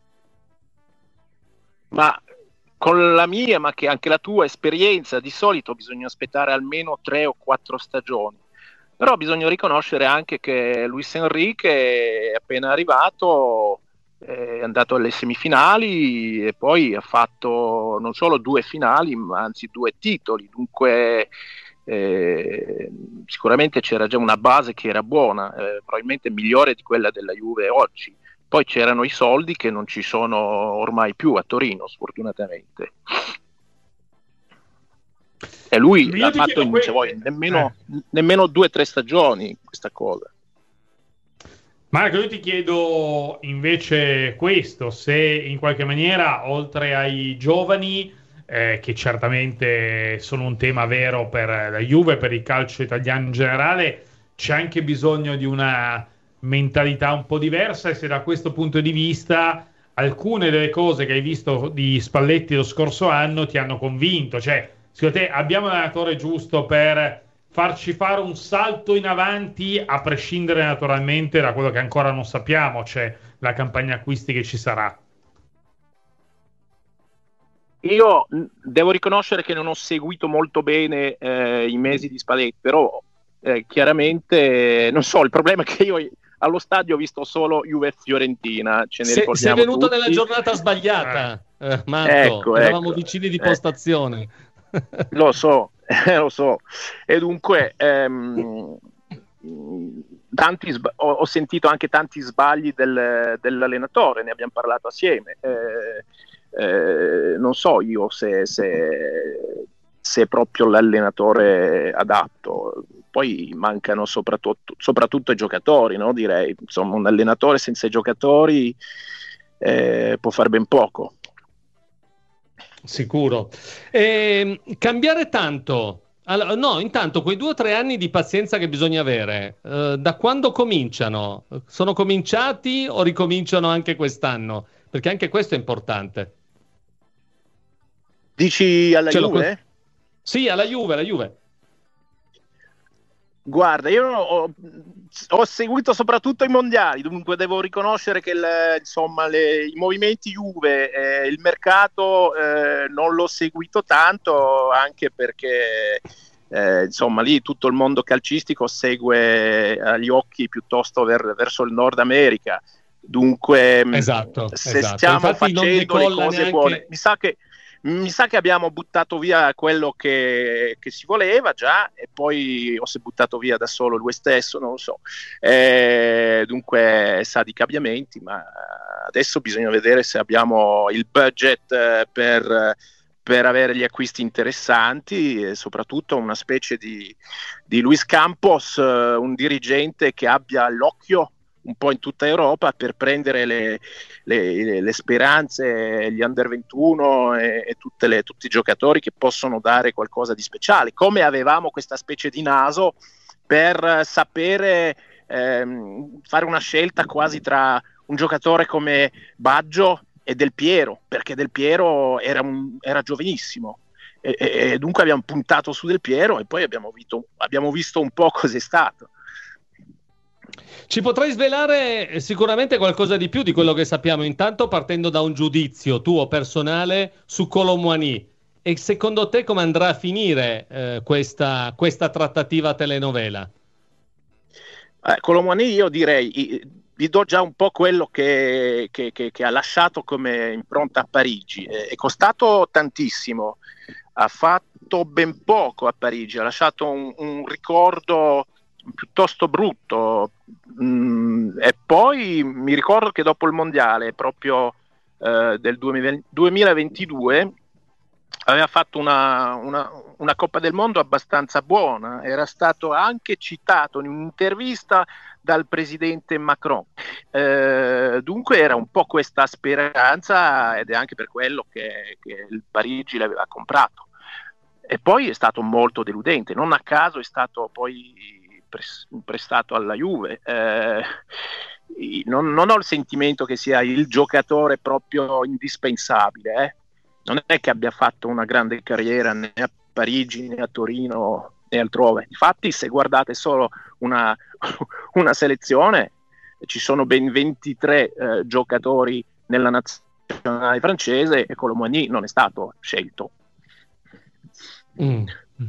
Ma con la mia, ma che anche la tua esperienza, di solito bisogna aspettare almeno tre o quattro stagioni. Però bisogna riconoscere anche che Luis Enrique è appena arrivato, è andato alle semifinali e poi ha fatto non solo due finali, ma anzi due titoli. Dunque eh, sicuramente c'era già una base che era buona, eh, probabilmente migliore di quella della Juve oggi. Poi c'erano i soldi che non ci sono ormai più a Torino, sfortunatamente. E lui Io l'ha ti fatto in que- cioè, voi, nemmeno, eh. nemmeno due o tre stagioni questa cosa. Marco, io ti chiedo invece questo, se in qualche maniera, oltre ai giovani, eh, che certamente sono un tema vero per la Juve, per il calcio italiano in generale, c'è anche bisogno di una mentalità un po' diversa, e se da questo punto di vista alcune delle cose che hai visto di Spalletti lo scorso anno ti hanno convinto. Cioè, secondo te abbiamo l'allenatore giusto per farci fare un salto in avanti, a prescindere naturalmente da quello che ancora non sappiamo, cioè la campagna acquisti che ci sarà? Io devo riconoscere che non ho seguito molto bene eh, i mesi di Spalletti, però eh, chiaramente non so, il problema è che io allo stadio ho visto solo Juve Fiorentina, ce ne Se, ricordiamo sei venuto tutti. nella giornata sbagliata, eh, Marco, Ecco, eravamo ecco. vicini di Eh. postazione. Lo so, lo so. E dunque ehm, tanti sba- ho, ho sentito anche tanti sbagli del, dell'allenatore, ne abbiamo parlato assieme. Eh, eh, non so io se, se, se è proprio l'allenatore adatto. Poi mancano soprattutto, soprattutto i giocatori, no? Direi, insomma, un allenatore senza i giocatori eh, può fare ben poco. Sicuro. E, cambiare tanto. Allora, no, intanto quei due o tre anni di pazienza che bisogna avere, eh, da quando cominciano? Sono cominciati o ricominciano anche quest'anno? Perché anche questo è importante. Dici alla Ce l'ho Juve? con- Sì, alla Juve, alla Juve. Guarda, io ho, ho seguito soprattutto i mondiali, dunque devo riconoscere che il, insomma, le, i movimenti Juve, eh, il mercato eh, non l'ho seguito tanto, anche perché eh, insomma lì tutto il mondo calcistico segue agli occhi piuttosto ver, verso il Nord America. Dunque, Esatto, se esatto. stiamo Infatti non facendo le decolla cose neanche- buone, mi sa che mi sa che abbiamo buttato via quello che, che si voleva già, e poi o si è buttato via da solo lui stesso, non lo so. Eh, dunque sa di cambiamenti, ma adesso bisogna vedere se abbiamo il budget per, per avere gli acquisti interessanti, e soprattutto una specie di, di Luis Campos, un dirigente che abbia l'occhio un po' in tutta Europa per prendere le, le, le speranze, gli under ventuno e, e tutte le, tutti i giocatori che possono dare qualcosa di speciale, come avevamo questa specie di naso per sapere ehm, fare una scelta quasi tra un giocatore come Baggio e Del Piero, perché Del Piero era, un, era giovanissimo e, e, e dunque abbiamo puntato su Del Piero, e poi abbiamo visto, abbiamo visto un po' cos'è stato. Ci potrai svelare sicuramente qualcosa di più di quello che sappiamo, intanto partendo da un giudizio tuo personale su Kolo Muani, e secondo te come andrà a finire eh, questa, questa trattativa telenovela? Eh, Kolo Muani, io direi, vi do già un po' quello che, che, che, che ha lasciato come impronta a Parigi. Eh, è costato tantissimo, ha fatto ben poco a Parigi, ha lasciato un, un ricordo piuttosto brutto, mm, e poi mi ricordo che dopo il mondiale proprio eh, del duemilaventidue aveva fatto una, una, una Coppa del Mondo abbastanza buona, era stato anche citato in un'intervista dal presidente Macron, eh, dunque era un po' questa speranza, ed è anche per quello che, che il Parigi l'aveva comprato. E poi è stato molto deludente, non a caso è stato poi prestato alla Juve. Eh, non, non ho il sentimento che sia il giocatore proprio indispensabile, eh. Non è che abbia fatto una grande carriera né a Parigi né a Torino né altrove. Infatti, se guardate solo una, una selezione, ci sono ben ventitré eh, giocatori nella nazionale francese, e Kolo Muani non è stato scelto. mm.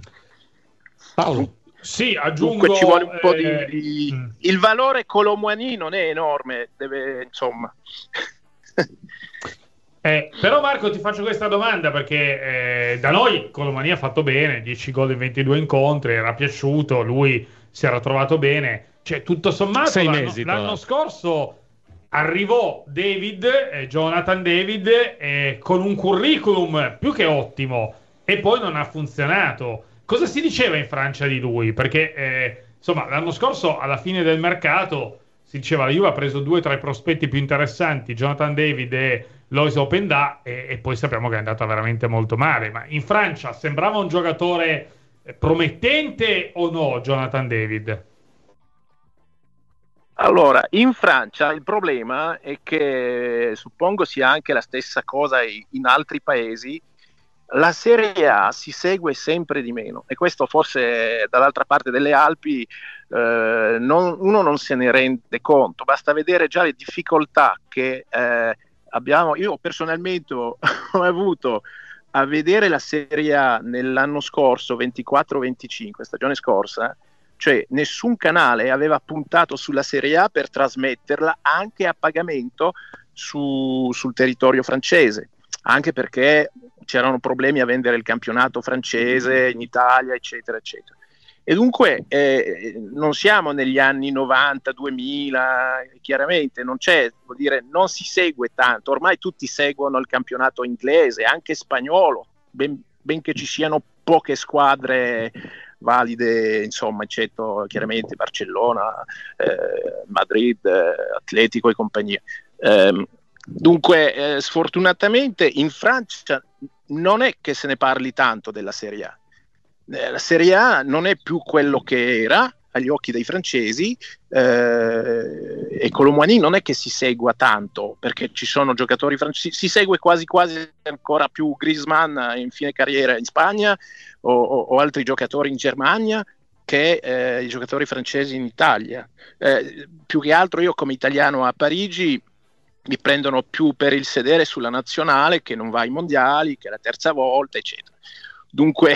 Paolo? Sì, aggiungo... Dunque ci vuole un po' eh, di... di... mm. Il valore Kolo Muani non è enorme, deve, insomma... Eh, però Marco, ti faccio questa domanda perché eh, da noi Kolo Muani ha fatto bene, dieci gol in ventidue incontri, era piaciuto, lui si era trovato bene, cioè tutto sommato Sei l'anno, mesi, l'anno scorso arrivò David, eh, Jonathan David, eh, con un curriculum più che ottimo, e poi non ha funzionato. Cosa si diceva in Francia di lui? Perché eh, insomma l'anno scorso alla fine del mercato si diceva la Juve ha preso due tra i prospetti più interessanti, Jonathan David e Lois Openda, e, e poi sappiamo che è andata veramente molto male. Ma in Francia sembrava un giocatore promettente o no, Jonathan David? Allora, in Francia il problema è che, suppongo sia anche la stessa cosa in altri paesi, la Serie A si segue sempre di meno, e questo forse dall'altra parte delle Alpi eh, non, uno non se ne rende conto, basta vedere già le difficoltà che eh, abbiamo. Io personalmente ho avuto a vedere la Serie A nell'anno scorso, ventiquattro venticinque, stagione scorsa, cioè nessun canale aveva puntato sulla Serie A per trasmetterla anche a pagamento su, sul territorio francese, anche perché c'erano problemi a vendere il campionato francese in Italia, eccetera, eccetera. E dunque eh, non siamo negli anni novanta, duemila, chiaramente non c'è, vuol dire, non si segue tanto, ormai tutti seguono il campionato inglese, anche spagnolo, ben, benché ci siano poche squadre valide, insomma, eccetto chiaramente Barcellona, eh, Madrid, eh, Atletico e compagnia. Eh, dunque, eh, sfortunatamente in Francia non è che se ne parli tanto della Serie A. Eh, la Serie A non è più quello che era agli occhi dei francesi, eh, e Kolo Muani non è che si segua tanto, perché ci sono giocatori francesi, si segue quasi quasi ancora più Griezmann in fine carriera in Spagna o, o, o altri giocatori in Germania che eh, i giocatori francesi in Italia. Eh, più che altro io come italiano a Parigi mi prendono più per il sedere sulla nazionale che non va ai mondiali, che è la terza volta, eccetera. Dunque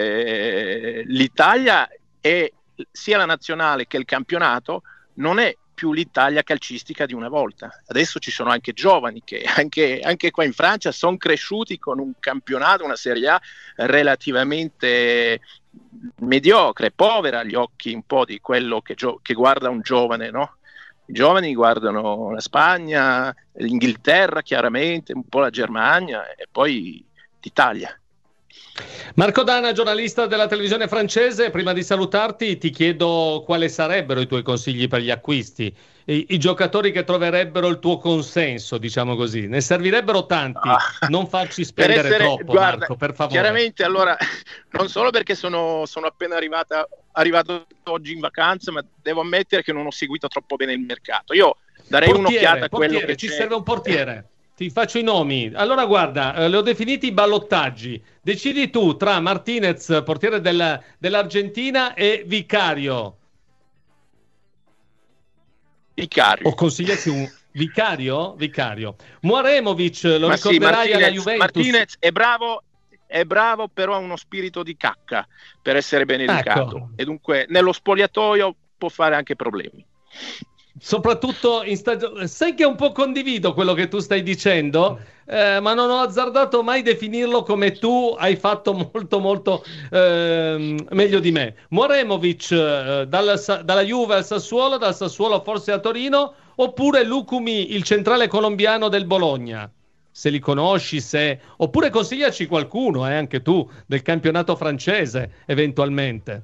eh, l'Italia è sia la nazionale che il campionato non è più l'Italia calcistica di una volta. Adesso ci sono anche giovani che anche, anche qua in Francia sono cresciuti con un campionato, una Serie A relativamente mediocre, povera agli occhi un po' di quello che, gio- che guarda un giovane, no? I giovani guardano la Spagna, l'Inghilterra chiaramente, un po' la Germania e poi l'Italia. Marco Dana, giornalista della televisione francese, prima di salutarti ti chiedo quali sarebbero i tuoi consigli per gli acquisti, i, i giocatori che troverebbero il tuo consenso, diciamo così. Ne servirebbero tanti, ah, non farci spendere per essere, troppo, guarda, Marco, per favore. Chiaramente, allora, non solo perché sono, sono appena arrivata, arrivato oggi in vacanza, ma devo ammettere che non ho seguito troppo bene il mercato. Io darei portiere, un'occhiata a quello portiere, che ci c'è. serve un portiere. Ti faccio i nomi. Allora guarda, eh, li ho definiti i ballottaggi. Decidi tu tra Martinez, portiere del, dell'Argentina, e Vicario. Vicario. O consigliati un Vicario? Vicario. Muaremovic, lo Ma ricorderai sì, alla Martinez, Juventus. Martinez è bravo, è bravo, però ha uno spirito di cacca, per essere ben educato. Ecco. E dunque nello spogliatoio può fare anche problemi. Soprattutto in stagione. Sai che un po' condivido quello che tu stai dicendo, eh, ma non ho azzardato mai definirlo come tu hai fatto molto molto eh, meglio di me. Muaremovic eh, dal, dalla Juve al Sassuolo, dal Sassuolo forse a Torino, oppure Lucumi, il centrale colombiano del Bologna, se li conosci, se... oppure consigliaci qualcuno, eh, anche tu, del campionato francese eventualmente.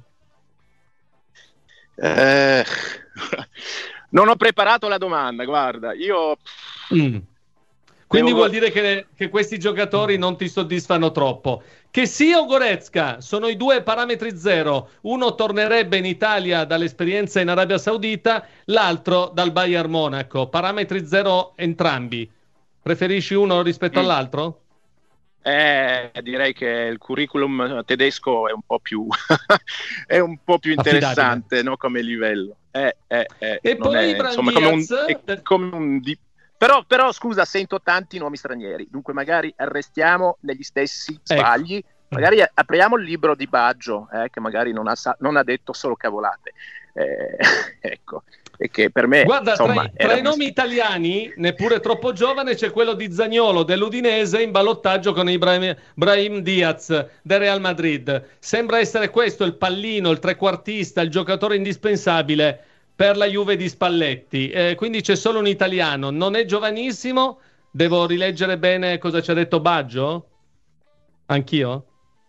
Eh... Non ho preparato la domanda, guarda, io... Mm. Quindi Devo... vuol dire che, che questi giocatori non ti soddisfano troppo. Che sia o Goretzka sono i due parametri zero. Uno tornerebbe in Italia dall'esperienza in Arabia Saudita, l'altro dal Bayern Monaco. Parametri zero entrambi. Preferisci uno rispetto mm. all'altro? Eh, direi che il curriculum tedesco è un po' più è un po' più interessante, no, come livello. Eh, eh, eh, e poi è, insomma, come un, è come un di... però, però scusa, sento tanti nomi stranieri, dunque magari arrestiamo negli stessi sbagli, ecco. Magari apriamo il libro di Baggio, eh, che magari non ha, non ha detto solo cavolate, eh, ecco. E che per me, guarda, insomma, tra, i, tra i una... nomi italiani, neppure troppo giovane, c'è quello di Zaniolo dell'Udinese in ballottaggio con Ibrahim, Brahim Diaz del Real Madrid. Sembra essere questo il pallino, il trequartista, il giocatore indispensabile per la Juve di Spalletti. Eh, quindi c'è solo un italiano, non è giovanissimo. Devo rileggere bene cosa ci ha detto Baggio? Anch'io?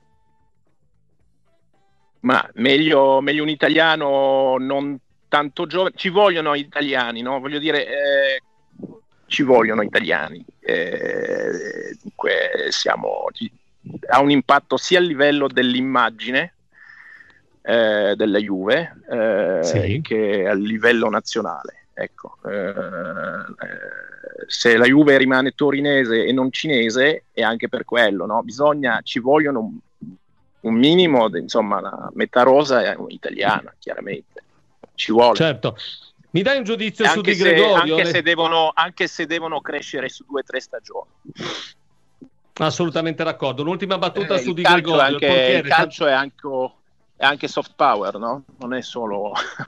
Ma meglio, meglio un italiano non tanto giovane, ci vogliono italiani, no? Voglio dire, eh, ci vogliono italiani. Eh, dunque siamo, ha un impatto sia a livello dell'immagine eh, della Juve eh, sì. che a livello nazionale. Ecco, eh, eh, se la Juve rimane torinese e non cinese è anche per quello, no? Bisogna, ci vogliono un, un minimo, insomma, la metà rosa è italiana, chiaramente. Ci vuole. Certo. Mi dai un giudizio anche su Di se, Gregorio? Anche se, devono, anche se devono crescere su due o tre stagioni. Assolutamente d'accordo. Un'ultima battuta Eh, su Di calcio Gregorio. Anche, il, il calcio è anche, è anche soft power, no? Non è solo...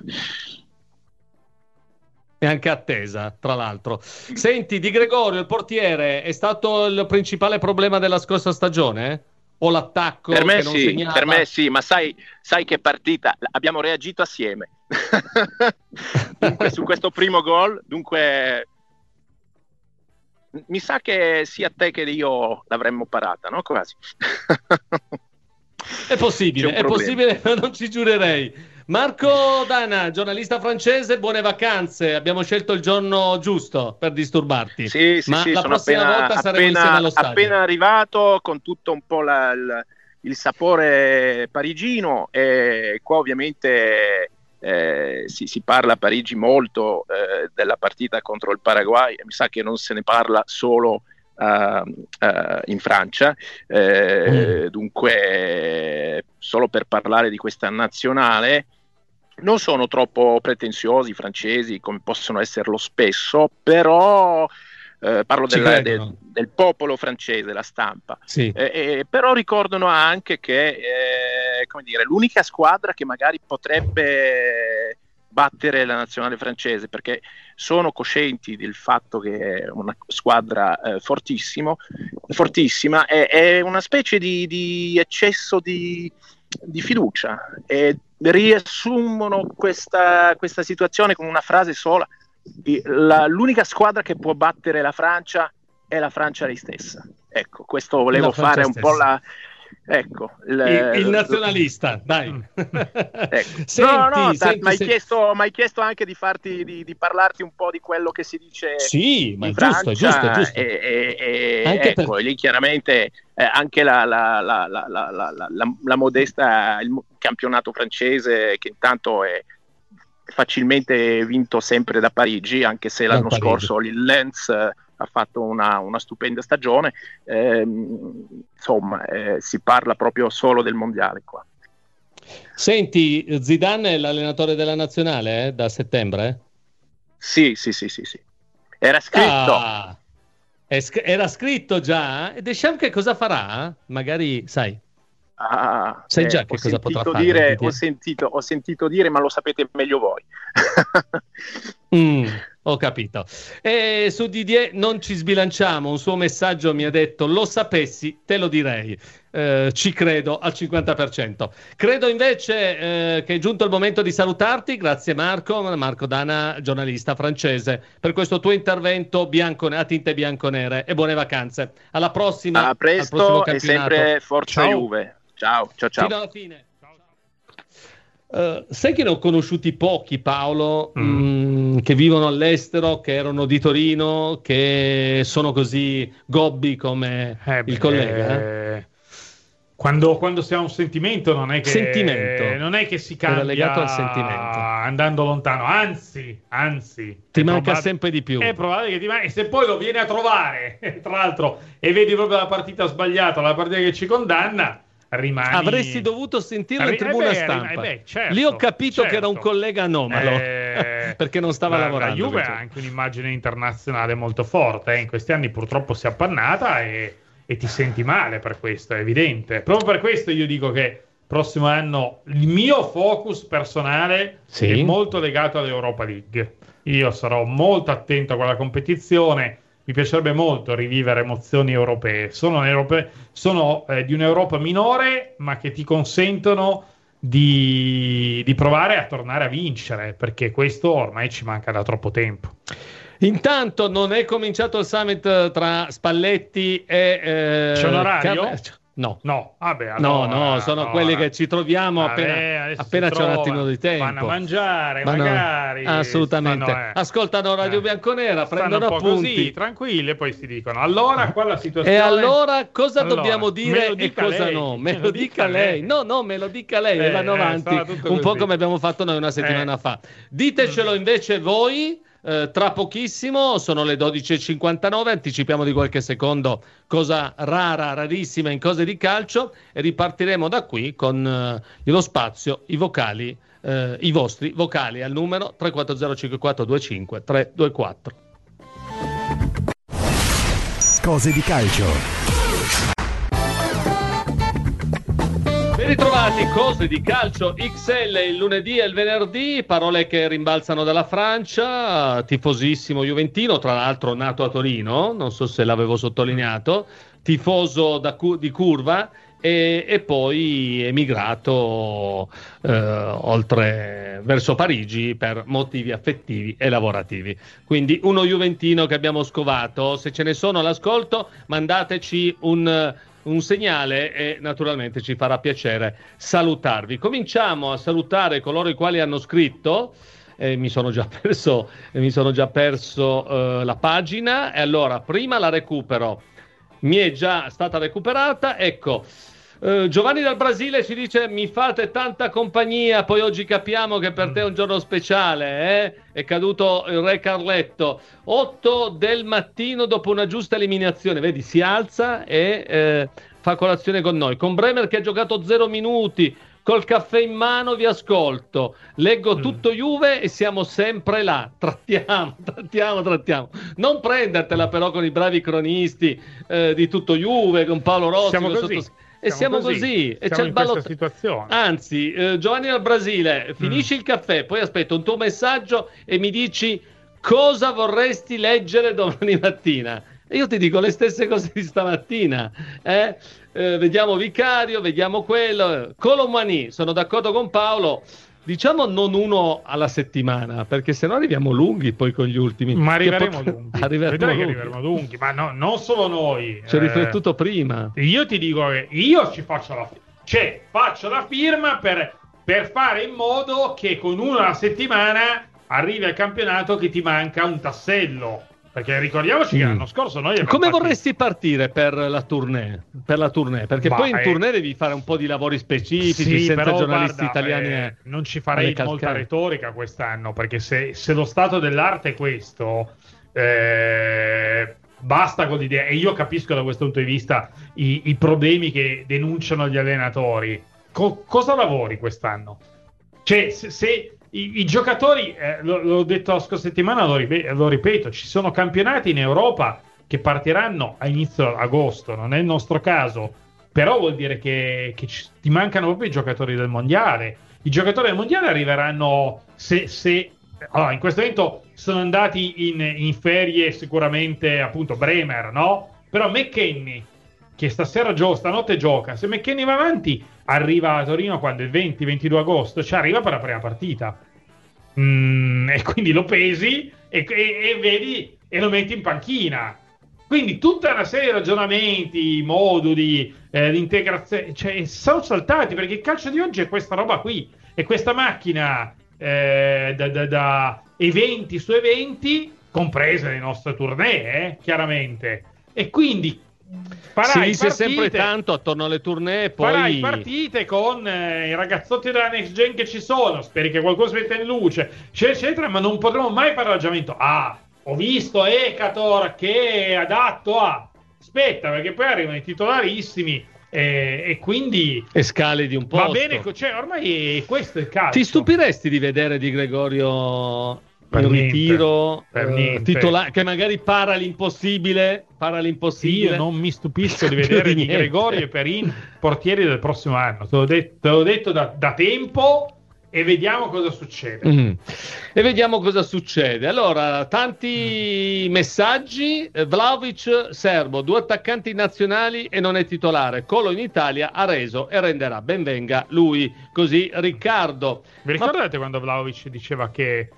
E anche attesa, tra l'altro. Senti, Di Gregorio, il portiere, è stato il principale problema della scorsa stagione? O l'attacco per me che non sì, segnava? Per me sì, ma sai, sai che partita? Abbiamo reagito assieme. Dunque, su questo primo gol, dunque mi sa che sia te che io l'avremmo parata, no? Quasi. È possibile, è possibile, ma non ci giurerei. Marco Dana, giornalista francese, buone vacanze. Abbiamo scelto il giorno giusto per disturbarti. Sì, sì, ma sì, la sono prossima appena, volta saremo appena, insieme allo stadio. Appena arrivato con tutto un po' la, il, il sapore parigino, e qua ovviamente eh, si, si parla a Parigi molto eh, della partita contro il Paraguay, e mi sa che non se ne parla solo Uh, uh, in Francia, eh, mm. dunque solo per parlare di questa nazionale non sono troppo pretenziosi i francesi come possono esserlo spesso, però eh, parlo del, del, del popolo francese, la stampa, sì. eh, eh, però ricordano anche che eh, come dire, l'unica squadra che magari potrebbe battere la nazionale francese, perché sono coscienti del fatto che è una squadra eh, fortissimo, fortissima, è, è una specie di, di eccesso di, di fiducia, e riassumono questa, questa situazione con una frase sola: la, l'unica squadra che può battere la Francia è la Francia lei stessa. Ecco, questo volevo fare un stessa. po' la... Ecco, il, il nazionalista, dai. Ecco. Senti, no, no, senti, mi hai senti. chiesto, chiesto anche di farti, di, di parlarti un po' di quello che si dice. Sì, ma è Francia, giusto, è giusto, è giusto. E, e, e Anche ecco, per... lì chiaramente eh, anche la, la, la, la, la, la, la, la modesta, il campionato francese, che intanto è facilmente vinto sempre da Parigi, anche se l'anno Parigi. scorso il Lens ha fatto una, una stupenda stagione, eh, insomma eh, si parla proprio solo del mondiale qua. Senti, Zidane è l'allenatore della nazionale eh, da settembre? Sì, sì, sì, sì, sì. Era scritto. Ah, è sc- era scritto già? E Deschamps che cosa farà? Magari, sai, Ah, sai eh, già che ho cosa potrà sentito fare? dire, ho, sentito, ho sentito dire, ma lo sapete meglio voi. Mm, ho capito. E su Didier non ci sbilanciamo. Un suo messaggio mi ha detto: lo sapessi, te lo direi. Eh, ci credo al cinquanta per cento. Credo invece eh, che è giunto il momento di salutarti. Grazie Marco, Marco Dana, giornalista francese, per questo tuo intervento bianco, a tinte bianco-nere, e buone vacanze. Alla prossima. A presto, al prossimo e campionato. sempre forza Ciao. Juve. Ciao, ciao, ciao. Fino alla fine. Uh, sai che ne ho conosciuti pochi, Paolo, mm. mh, che vivono all'estero, che erano di Torino, che sono così gobbi come Eh il beh, collega? Eh? Quando, quando si ha un sentimento non è che, sentimento. Non è che si Era cambia legato al sentimento. andando lontano, anzi, anzi Ti è manca probab- sempre di più. È probabile che ti manchi, e se poi lo vieni a trovare, tra l'altro, e vedi proprio la partita sbagliata, la partita che ci condanna, rimani... Avresti dovuto sentirlo Arri- in tribuna eh beh, stampa. eh beh, certo, Lì ho capito certo. che era un collega anomalo, Eh, perché non stava la, lavorando. La Juve ha anche un'immagine internazionale molto forte, eh. In questi anni purtroppo si è appannata e, e ti senti male per questo, è evidente. Proprio per questo io dico che prossimo anno il mio focus personale sì. è molto legato all'Europa League. Io sarò molto attento a quella competizione. Mi piacerebbe molto rivivere emozioni europee. Sono, europe- sono eh, di un'Europa minore, ma che ti consentono di, di provare a tornare a vincere, perché questo ormai ci manca da troppo tempo. Intanto non è cominciato il summit tra Spalletti e... Eh, C'è un orario? Car- No, no, vabbè, allora, no, no, sono no, quelli no. che ci troviamo appena, Vabbè, appena c'è un attimo di tempo. Vanno a mangiare, Vanno... magari. Assolutamente. Stanno, eh. Ascoltano Radio eh. Bianconera, Stanno prendono un po' appunti. così, tranquilli, e poi si dicono: allora, qua la situazione. E allora cosa allora, dobbiamo dire e cosa lei, no? Me, me lo dica lei. lei. No, no, me lo dica lei. Eh, e vanno eh, avanti un così. po' come abbiamo fatto noi una settimana eh. fa. Ditecelo invece voi. Eh, tra pochissimo, sono le dodici e cinquantanove, anticipiamo di qualche secondo cosa rara, rarissima in cose di calcio, e ripartiremo da qui con eh, lo spazio, i vocali, eh, i vostri vocali al numero tre quattro zero cinque quattro due cinque tre due quattro. Cose di calcio. Ben ritrovati, cose di calcio X L il lunedì e il venerdì, parole che rimbalzano dalla Francia, tifosissimo juventino, tra l'altro nato a Torino, non so se l'avevo sottolineato, tifoso da cu- di curva e, e poi emigrato eh, oltre verso Parigi per motivi affettivi e lavorativi. Quindi uno juventino che abbiamo scovato. Se ce ne sono all'ascolto, mandateci un... un segnale e naturalmente ci farà piacere salutarvi. Cominciamo a salutare coloro i quali hanno scritto. Eh, mi sono già perso, eh, mi sono già perso eh, la pagina, e allora prima la recupero. Mi è già stata recuperata, ecco. Uh, Giovanni dal Brasile ci dice: mi fate tanta compagnia, poi oggi capiamo che per te è un giorno speciale, eh? È caduto il re Carletto. otto del mattino dopo una giusta eliminazione, vedi, si alza e eh, fa colazione con noi. Con Bremer che ha giocato zero minuti, col caffè in mano vi ascolto, leggo tutto Juve e siamo sempre là, trattiamo, trattiamo, trattiamo. Non prendertela però con i bravi cronisti eh, di tutto Juve, con Paolo Rossi. Siamo con così. sottos- E siamo, siamo così, così. e Siamo c'è il in questa ballot- situazione. Anzi, eh, Giovanni al Brasile, finisci Mm. il caffè, poi aspetto un tuo messaggio e mi dici cosa vorresti leggere domani mattina. E io ti dico le stesse cose di stamattina. Eh? Eh, vediamo Vicario, vediamo quello. Colomani, sono d'accordo con Paolo. Diciamo non uno alla settimana, perché sennò arriviamo lunghi poi con gli ultimi. Ma Che arriveremo pot- lunghi. arriveremo Vedrai che lunghi. arriveremo lunghi, ma no, non solo noi. Ci ho eh, riflettuto prima. Io ti dico che io ci faccio la firma, cioè faccio la firma per, per fare in modo che con una alla settimana arrivi al campionato che ti manca un tassello. Perché ricordiamoci che Mm. l'anno scorso noi abbiamo Come fatti- vorresti partire per la tournée? Per la tournée? Perché Ma, poi in eh, tournée devi fare un po' di lavori specifici, Sì, senza però, giornalisti guarda, italiani. eh, eh, non ci a farei recalcare. molta retorica quest'anno, perché se, se lo stato dell'arte è questo, eh, basta con l'idea. E io capisco da questo punto di vista i, i problemi che denunciano gli allenatori. Co- cosa lavori quest'anno? Cioè, se, se i, i giocatori, eh, lo- l'ho detto la scorsa settimana, lo, rip- lo ripeto, ci sono campionati in Europa che partiranno a inizio agosto, non è il nostro caso, però vuol dire che, che ci- ti mancano proprio i giocatori del mondiale. I giocatori del mondiale arriveranno se, se allora, in questo momento sono andati in, in ferie sicuramente appunto Bremer, no? Però McKennie, che stasera gioca, stanotte gioca, se McKennie va avanti arriva a Torino quando è il venti ventidue agosto, cioè arriva per la prima partita. Mm, e quindi lo pesi e, e, e vedi e lo metti in panchina. Quindi tutta una serie di ragionamenti, moduli, eh, di integrazione, cioè sono saltati, perché il calcio di oggi è questa roba qui, è questa macchina eh, da, da, da eventi su eventi, comprese le nostre tournée, eh, chiaramente. E quindi farai Si dice partite, sempre tanto attorno alle tournée, farai poi partite con eh, i ragazzotti della next gen che ci sono, speri che qualcuno si metta in luce, eccetera, eccetera, ma non potremo mai fare ragionamento. Ah, ho visto Ekator che è adatto a... Aspetta, perché poi arrivano i titolarissimi eh, e quindi... e scali di un posto. Va bene, cioè ormai questo è il calcio. Ti stupiresti di vedere Di Gregorio Per in niente, ritiro, per eh, niente. titola- che magari para l'impossibile, para l'impossibile? Io non mi stupisco di vedere Più Di niente. Gregorio e Perin portieri del prossimo anno. Te l'ho, det- te l'ho detto da, da tempo e vediamo cosa succede. Mm. E vediamo cosa succede. Allora, tanti messaggi. eh, Vlahovic, serbo, due attaccanti nazionali e non è titolare. Colo in Italia ha reso e renderà. Benvenga lui. Così Riccardo. Vi ricordate quando Vlahovic diceva che,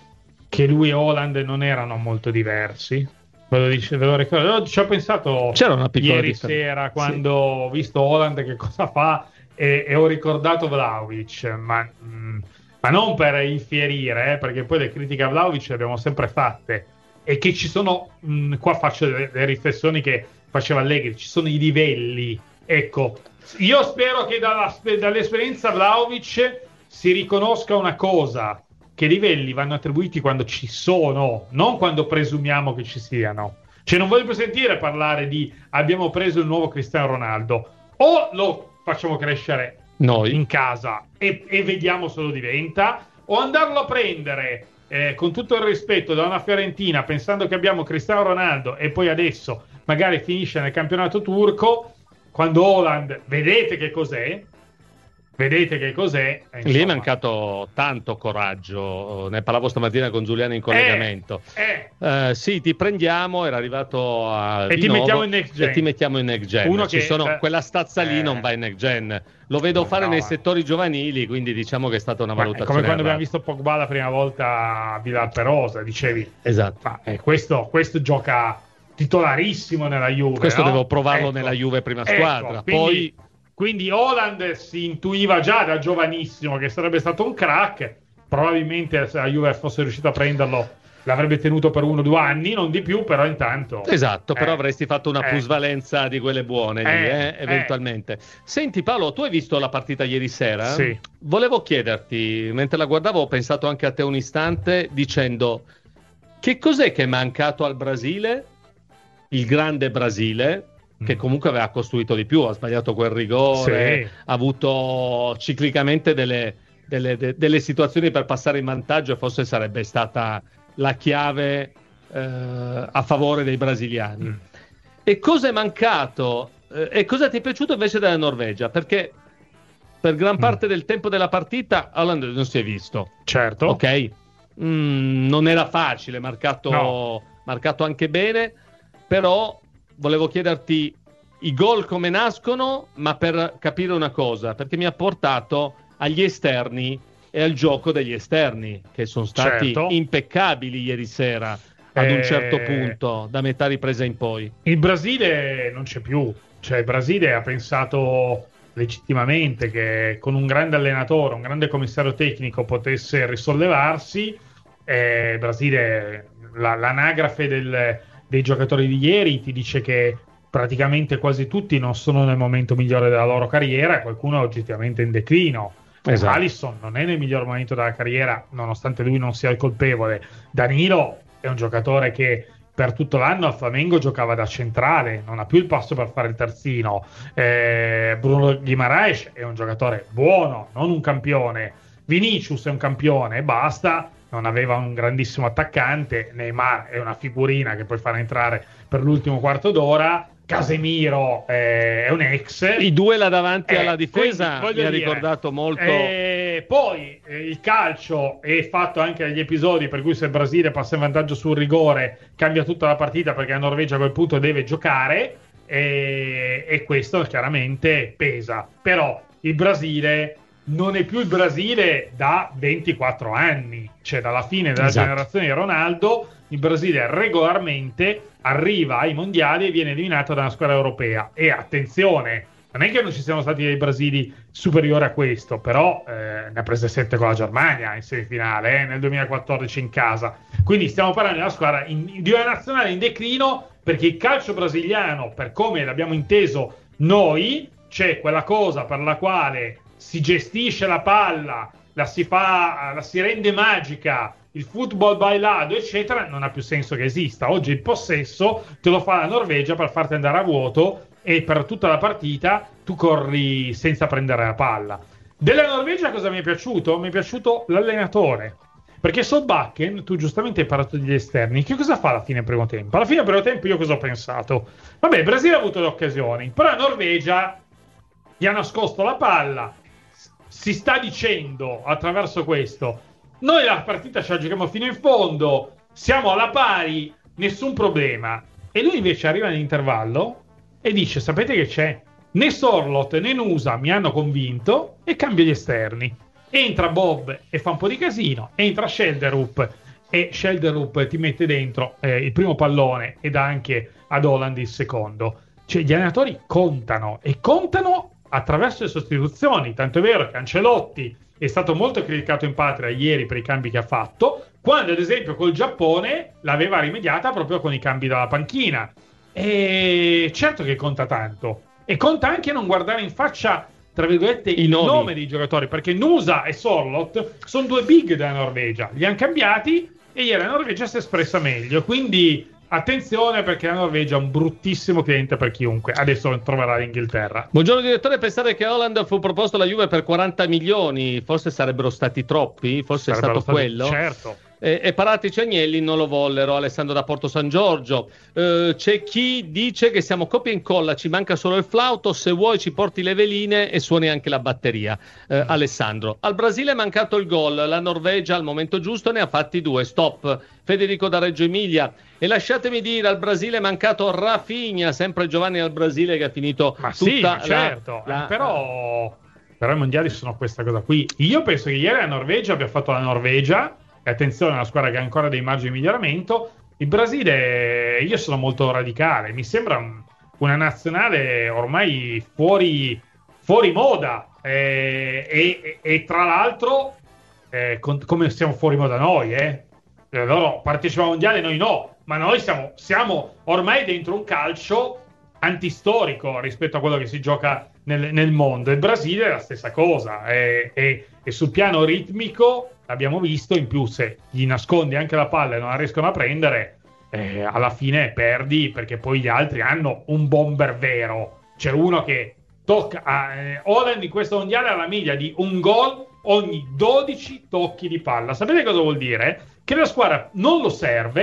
che lui e Haaland non erano molto diversi? Ve lo, dice, ve lo ricordo? Ci ho pensato C'era una piccola ieri differenza. sera quando ho visto Haaland che cosa fa e, e ho ricordato Vlahovic, ma, mh, ma non per infierire, eh, perché poi le critiche a Vlahovic le abbiamo sempre fatte, e che ci sono, mh, qua faccio le, le riflessioni che faceva Allegri, ci sono i livelli, ecco, io spero che dalla, dall'esperienza Vlahovic si riconosca una cosa, che i livelli vanno attribuiti quando ci sono, non quando presumiamo che ci siano. Cioè non voglio più sentire parlare di abbiamo preso il nuovo Cristiano Ronaldo, o lo facciamo crescere Noi. in casa e, e vediamo se lo diventa, o andarlo a prendere eh, con tutto il rispetto da una Fiorentina pensando che abbiamo Cristiano Ronaldo e poi adesso magari finisce nel campionato turco, quando Haaland vedete che cos'è, vedete che cos'è, e Lì è insomma, mancato tanto coraggio. Ne parlavo stamattina con Giuliano in collegamento. eh, Eh, sì, ti prendiamo, era arrivato a E ti Vinovo, mettiamo in next gen. e ti mettiamo in next gen. Uno Ci che, sono, eh, quella stazza lì eh, non va in next gen. Lo vedo no, fare no, nei eh. settori giovanili, quindi diciamo che è stata una ma è valutazione. come quando abbiamo errata. visto Pogba la prima volta a Villalperosa, dicevi Esatto. ma eh, questo, questo gioca titolarissimo nella Juve, Questo no? devo provarlo Ecco. nella Juve prima Ecco, squadra. quindi, Poi quindi Haaland si intuiva già da giovanissimo che sarebbe stato un crack, probabilmente se la Juve fosse riuscita a prenderlo l'avrebbe tenuto per uno o due anni, non di più, però intanto esatto, però eh, avresti fatto una eh. plusvalenza di quelle buone lì, Eh, eh, eh. eventualmente. Senti Paolo, tu hai visto la partita ieri sera? Sì. Volevo chiederti, mentre la guardavo ho pensato anche a te un istante dicendo che cos'è che è mancato al Brasile, il grande Brasile, che comunque aveva costruito di più, ha sbagliato quel rigore, Sì. ha avuto ciclicamente delle, delle, de- delle situazioni per passare in vantaggio e forse sarebbe stata la chiave eh, a favore dei brasiliani. Mm. E cosa è mancato Eh, e cosa ti è piaciuto invece della Norvegia? Perché per gran parte mm. del tempo della partita Haaland non si è visto. Certo. Ok. Mm, non era facile, marcato, no. marcato anche bene, però volevo chiederti i gol come nascono, ma per capire una cosa, perché mi ha portato agli esterni e al gioco degli esterni, che sono stati certo. impeccabili ieri sera ad eh... un certo punto, da metà ripresa in poi. Il Brasile non c'è più, cioè il Brasile ha pensato legittimamente che con un grande allenatore, un grande commissario tecnico potesse risollevarsi. Eh, il Brasile, la, l'anagrafe del, dei giocatori di ieri ti dice che praticamente quasi tutti non sono nel momento migliore della loro carriera, qualcuno è oggettivamente in declino. Esatto. Alisson non è nel miglior momento della carriera, nonostante lui non sia il colpevole. Danilo è un giocatore che per tutto l'anno al Flamengo giocava da centrale, non ha più il passo per fare il terzino. eh, Bruno Guimaraes è un giocatore buono, non un campione. Vinicius è un campione e basta, non aveva un grandissimo attaccante. Neymar è una figurina che puoi fare entrare per l'ultimo quarto d'ora. Casemiro eh, è un ex. I due là davanti eh, alla difesa quindi, mi ha dire, ricordato molto. Eh, poi eh, il calcio è fatto anche dagli episodi per cui se il Brasile passa in vantaggio sul rigore cambia tutta la partita, perché la Norvegia a quel punto deve giocare, e, e questo chiaramente pesa. Però il Brasile non è più il Brasile da ventiquattro anni, cioè dalla fine della esatto. generazione di Ronaldo. Il Brasile regolarmente arriva ai mondiali e viene eliminato da una squadra europea. E attenzione, non è che non ci siano stati dei Brasili superiori a questo, però eh, ne ha prese sette con la Germania in semifinale, eh, nel duemilaquattordici in casa. Quindi stiamo parlando di una squadra in, di una nazionale in declino, perché il calcio brasiliano, per come l'abbiamo inteso noi, c'è quella cosa per la quale si gestisce la palla, la si fa, la si rende magica, il football bailado eccetera, non ha più senso che esista. Oggi il possesso te lo fa la Norvegia per farti andare a vuoto, e per tutta la partita tu corri senza prendere la palla. Della Norvegia cosa mi è piaciuto? Mi è piaciuto l'allenatore, perché Solbakken, tu giustamente hai parlato degli esterni, che cosa fa alla fine primo tempo? Alla fine primo tempo io cosa ho pensato? Vabbè, il Brasile ha avuto le occasioni, però la Norvegia gli ha nascosto la palla. Si sta dicendo attraverso questo: noi la partita ce la giochiamo fino in fondo, siamo alla pari, nessun problema. E lui invece arriva nell'intervallo e dice: sapete che c'è? Né Sorloth né Nusa mi hanno convinto, e cambia gli esterni. Entra Bob e fa un po' di casino, entra Schelderup e Schelderup ti mette dentro eh, il primo pallone e dà anche ad Haaland il secondo. Cioè gli allenatori contano, e contano attraverso le sostituzioni. Tanto è vero che Ancelotti è stato molto criticato in patria ieri per i cambi che ha fatto, quando ad esempio col Giappone l'aveva rimediata proprio con i cambi dalla panchina. E certo che conta tanto, e conta anche non guardare in faccia, tra virgolette, il nome dei giocatori, perché Nusa e Sorloth sono due big della Norvegia, li hanno cambiati e ieri la Norvegia si è espressa meglio. Quindi attenzione, perché la Norvegia è un bruttissimo cliente per chiunque. Adesso troverà l'Inghilterra. Buongiorno direttore, pensate che Haaland fu proposto alla Juve per quaranta milioni? Forse sarebbero stati troppi? Forse sarebbero è stato stati, quello? Certo. E, e Paratici e Agnelli non lo vollero. Alessandro da Porto San Giorgio. Eh, c'è chi dice che siamo copia e incolla, ci manca solo il flauto, se vuoi ci porti le veline e suoni anche la batteria. Eh, Alessandro. Al Brasile è mancato il gol, la Norvegia al momento giusto ne ha fatti due. Stop. Federico da Reggio Emilia. E lasciatemi dire, al Brasile è mancato Rafinha, sempre Giovanni al Brasile, che ha finito Ma tutta sì, la, certo. la... Eh, però, però i mondiali sono questa cosa qui. Io penso che ieri la Norvegia abbia fatto la Norvegia, e attenzione, è una squadra che ha ancora dei margini di miglioramento. Il Brasile, io sono molto radicale, mi sembra un, una nazionale ormai fuori, fuori moda, eh, e, e tra l'altro eh, con, come siamo fuori moda noi, eh? Loro partecipano al mondiale, noi no, ma noi siamo, siamo ormai dentro un calcio antistorico rispetto a quello che si gioca nel, nel mondo. Il Brasile è la stessa cosa, e, e, e sul piano ritmico l'abbiamo visto. In più, se gli nascondi anche la palla e non la riescono a prendere, eh, alla fine perdi, perché poi gli altri hanno un bomber vero. C'è uno che tocca a, eh, Haaland in questo mondiale alla media di un gol ogni dodici tocchi di palla. Sapete cosa vuol dire? Che la squadra non lo serve,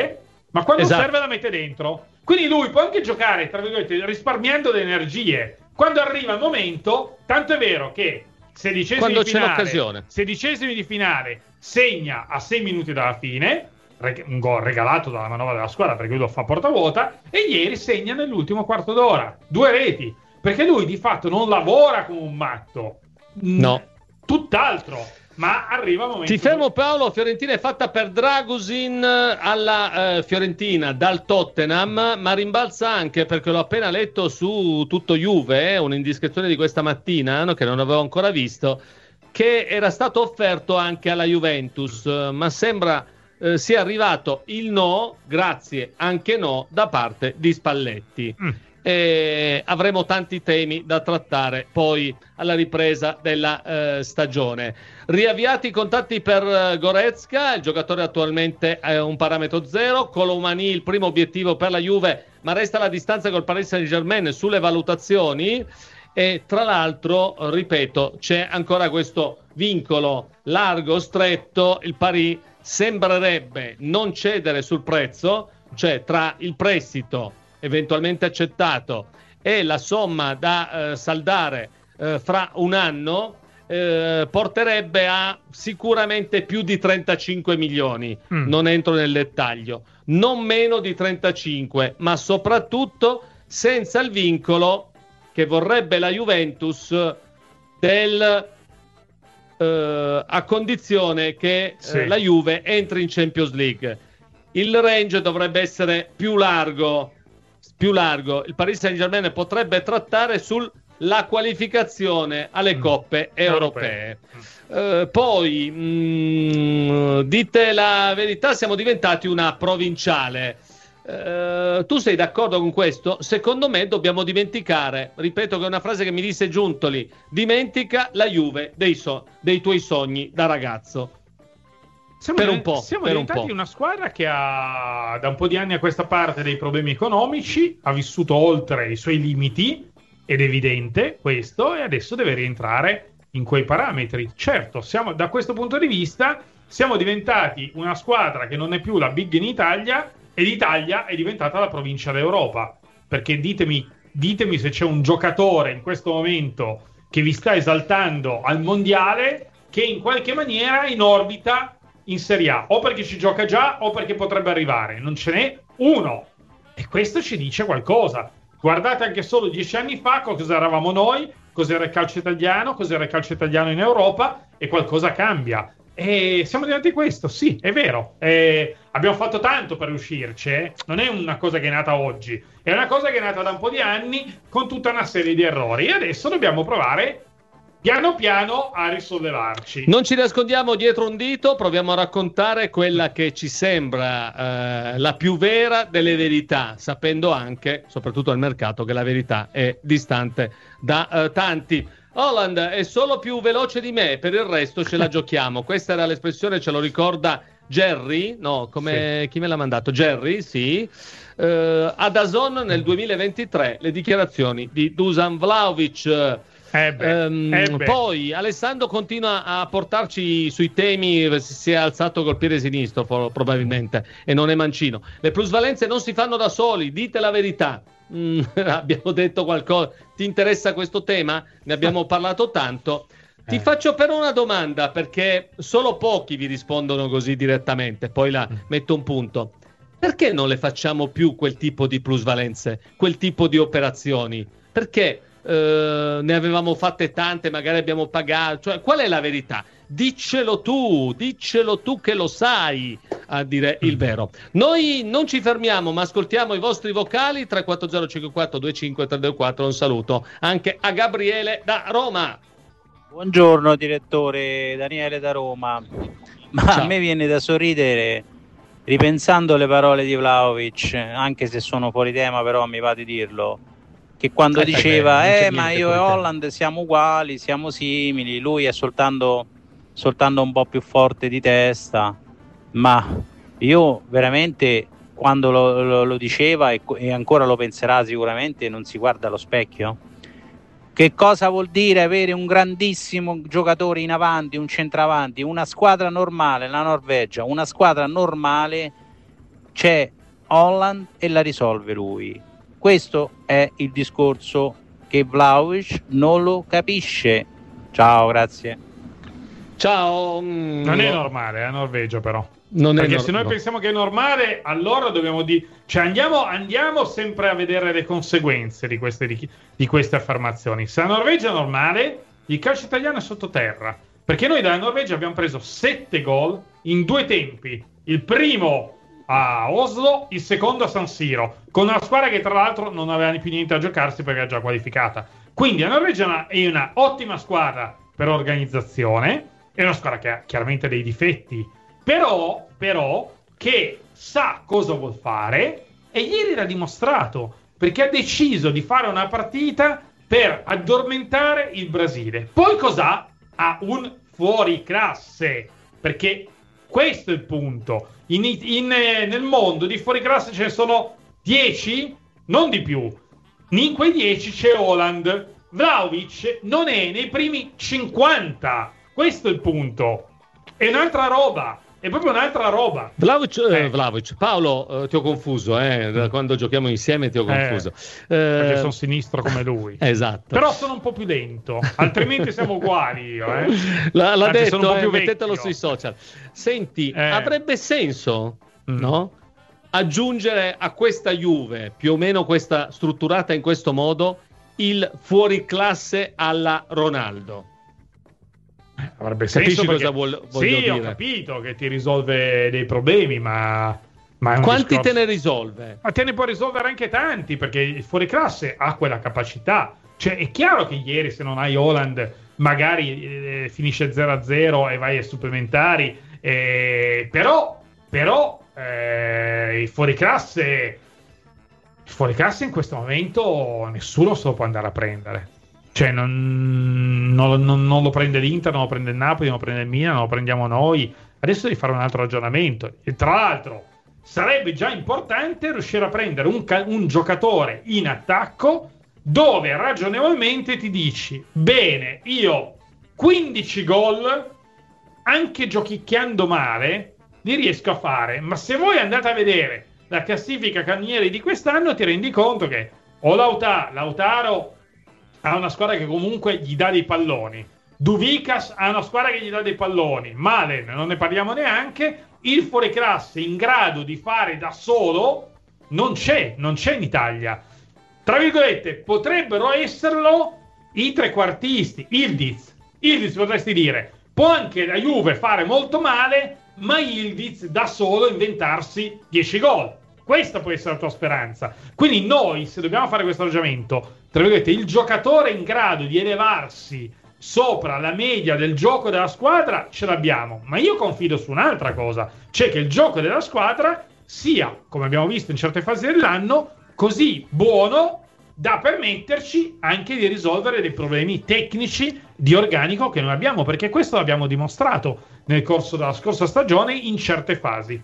ma quando esatto. serve la mette dentro. Quindi lui può anche giocare, tra virgolette, risparmiando le energie. Quando arriva il momento, tanto è vero che sedicesimi quando di c'è finale, l'occasione. sedicesimi di finale, segna a sei minuti dalla fine, un gol regalato dalla manovra della squadra perché lui lo fa porta vuota, e ieri segna nell'ultimo quarto d'ora, due reti, perché lui di fatto non lavora come un matto, no, tutt'altro, ma arriva il momento. Ti fermo Paolo, Fiorentina è fatta per Dragusin alla eh, Fiorentina dal Tottenham, ma rimbalza anche, perché l'ho appena letto su Tutto Juve, eh, un'indiscrezione di questa mattina, no, che non avevo ancora visto, che era stato offerto anche alla Juventus, ma sembra eh, sia arrivato il no, grazie anche no, da parte di Spalletti. Mm. E avremo tanti temi da trattare poi alla ripresa della eh, stagione. Riavviati i contatti per uh, Goretzka, il giocatore attualmente è un parametro zero. Colomani il primo obiettivo per la Juve, ma resta la distanza col Paris Saint-Germain sulle valutazioni. E tra l'altro, ripeto, c'è ancora questo vincolo largo, stretto. Il Paris sembrerebbe non cedere sul prezzo, cioè tra il prestito eventualmente accettato e la somma da eh, saldare eh, fra un anno, eh, porterebbe a sicuramente più di trentacinque milioni. Mm. Non entro nel dettaglio, non meno di trentacinque, ma soprattutto senza il vincolo che vorrebbe la Juventus del eh, a condizione che sì. eh, la Juve entri in Champions League. Il range dovrebbe essere più largo più largo. Il Paris Saint-Germain potrebbe trattare sulla qualificazione alle mm. coppe europee. Uh, poi mh, dite la verità, siamo diventati una provinciale. Uh, tu sei d'accordo con questo? Secondo me dobbiamo dimenticare, ripeto che è una frase che mi disse Giuntoli, dimentica la Juve dei, so- dei tuoi sogni da ragazzo. Siamo, per un po', siamo per diventati un po'. una squadra che ha da un po' di anni a questa parte dei problemi economici, ha vissuto oltre i suoi limiti, ed è evidente questo, e adesso deve rientrare in quei parametri. Certo, siamo, da questo punto di vista siamo diventati una squadra che non è più la big in Italia, e l'Italia è diventata la provincia d'Europa, perché ditemi, ditemi se c'è un giocatore in questo momento che vi sta esaltando al mondiale che in qualche maniera in orbita in Serie A, o perché ci gioca già o perché potrebbe arrivare. Non ce n'è uno, e questo ci dice qualcosa. Guardate anche solo dieci anni fa cosa eravamo noi, cos'era il calcio italiano, cos'era il calcio italiano in Europa, e qualcosa cambia. E siamo diventati questo, sì, è vero. E abbiamo fatto tanto per riuscirci, eh? Non è una cosa che è nata oggi, è una cosa che è nata da un po' di anni con tutta una serie di errori, e adesso dobbiamo provare piano piano a risollevarci. Non ci nascondiamo dietro un dito, proviamo a raccontare quella che ci sembra eh, la più vera delle verità, sapendo anche, soprattutto al mercato, che la verità è distante da eh, tanti. Haaland è solo più veloce di me, per il resto ce la giochiamo. Questa era l'espressione, ce lo ricorda Jerry, no, come sì. Chi me l'ha mandato? Jerry, sì. Uh, a D A Z N nel duemilaventitré le dichiarazioni di Dusan Vlahovic. Eh beh, um, eh beh. Poi Alessandro continua a portarci sui temi, si è alzato col piede sinistro probabilmente, e non è mancino. Le plusvalenze non si fanno da soli, dite la verità. Mm, abbiamo detto qualcosa. Ti interessa questo tema? Ne abbiamo parlato tanto. Ti eh. faccio però una domanda, perché solo pochi vi rispondono così direttamente, poi la metto un punto. Perché non le facciamo più quel tipo di plusvalenze, quel tipo di operazioni? Perché eh, ne avevamo fatte tante, magari abbiamo pagato, cioè qual è la verità? Diccelo tu, diccelo tu che lo sai, a dire il vero. Noi non ci fermiamo, ma ascoltiamo i vostri vocali. Tre quattro zero cinque quattro due cinque tre due quattro. Un saluto anche a Gabriele da Roma. Buongiorno direttore, Daniele da Roma. Ma Ciao. A me viene da sorridere ripensando le parole di Vlahovic, anche se sono fuori tema, però mi va di dirlo, che quando eh, diceva beh, eh ma io e Haaland siamo uguali, siamo simili, lui è soltanto soltanto un po' più forte di testa. Ma io veramente, quando lo, lo, lo diceva, e, e ancora lo penserà sicuramente, non si guarda allo specchio. Che cosa vuol dire avere un grandissimo giocatore in avanti, un centravanti, una squadra normale, la Norvegia, una squadra normale, c'è Haaland e la risolve lui. Questo è il discorso che Vlahovic non lo capisce. Ciao, grazie. Ciao. Non è normale, è Norvegia però. Non Perché è no- se noi no. pensiamo che è normale, allora dobbiamo dire, cioè andiamo, andiamo sempre a vedere le conseguenze di queste, di, di queste affermazioni. Se la Norvegia è normale, il calcio italiano è sottoterra. Perché noi dalla Norvegia abbiamo preso sette gol in due tempi. Il primo a Oslo, il secondo a San Siro, con una squadra che tra l'altro non aveva più niente da giocarsi perché era già qualificata. Quindi la Norvegia è una ottima squadra per organizzazione, è una squadra che ha chiaramente dei difetti, però, però che sa cosa vuol fare, e ieri l'ha dimostrato, perché ha deciso di fare una partita per addormentare il Brasile. Poi cos'ha? Ha un fuoriclasse, perché questo è il punto. In, in, nel mondo di fuoriclasse ce ne sono dieci, non di più. In quei dieci c'è Haaland. Vlahovic non è nei primi cinquanta. Questo è il punto. È un'altra roba. È proprio un'altra roba. Vlahovic, eh. Eh. Vlahovic. Paolo, eh, ti ho confuso, eh, da quando giochiamo insieme ti ho confuso. Eh, perché Eh, sono sinistro come lui. Esatto. Però sono un po' più lento, altrimenti siamo uguali io, eh. L'ha, l'ha Anzi, sono un detto, po' eh, più mettetelo vecchio. sui social. Senti, Eh. avrebbe senso, Mm. no? Aggiungere a questa Juve, più o meno questa strutturata in questo modo, il fuoriclasse alla Ronaldo. Avrebbe Capisci senso perché... cosa vuol- voglio sì, dire? ho capito che ti risolve dei problemi, ma, ma è un Quanti discorso... te ne risolve? Ma te ne può risolvere anche tanti, perché il fuoriclasse ha quella capacità. Cioè, è chiaro che ieri, se non hai Haaland, magari eh, finisce zero a zero e vai ai supplementari, eh, però, però eh, il fuoriclasse, il fuoriclasse in questo momento nessuno se lo può andare a prendere. Cioè, non, non, non, non lo prende l'Inter, non lo prende il Napoli, non lo prende il Milan, non lo prendiamo noi. Adesso devi fare un altro ragionamento. E tra l'altro, sarebbe già importante riuscire a prendere un, ca- un giocatore in attacco dove ragionevolmente ti dici: bene, io quindici gol, anche giochicchiando male, li riesco a fare. Ma se voi andate a vedere la classifica canonieri di quest'anno, ti rendi conto che o Lauta- Lautaro ha una squadra che comunque gli dà dei palloni, Duvikas ha una squadra che gli dà dei palloni, Malen non ne parliamo neanche, il fuoriclasse in grado di fare da solo non c'è, non c'è in Italia. Tra virgolette, potrebbero esserlo i trequartisti, Ildiz. Ildiz potresti dire, può anche la Juve fare molto male, ma Ildiz da solo inventarsi dieci gol. Questa può essere la tua speranza. Quindi noi, se dobbiamo fare questo ragionamento, tra virgolette, il giocatore in grado di elevarsi sopra la media del gioco della squadra ce l'abbiamo, ma io confido su un'altra cosa, cioè che il gioco della squadra sia, come abbiamo visto in certe fasi dell'anno, così buono da permetterci anche di risolvere dei problemi tecnici di organico che noi abbiamo, perché questo l'abbiamo dimostrato nel corso della scorsa stagione in certe fasi.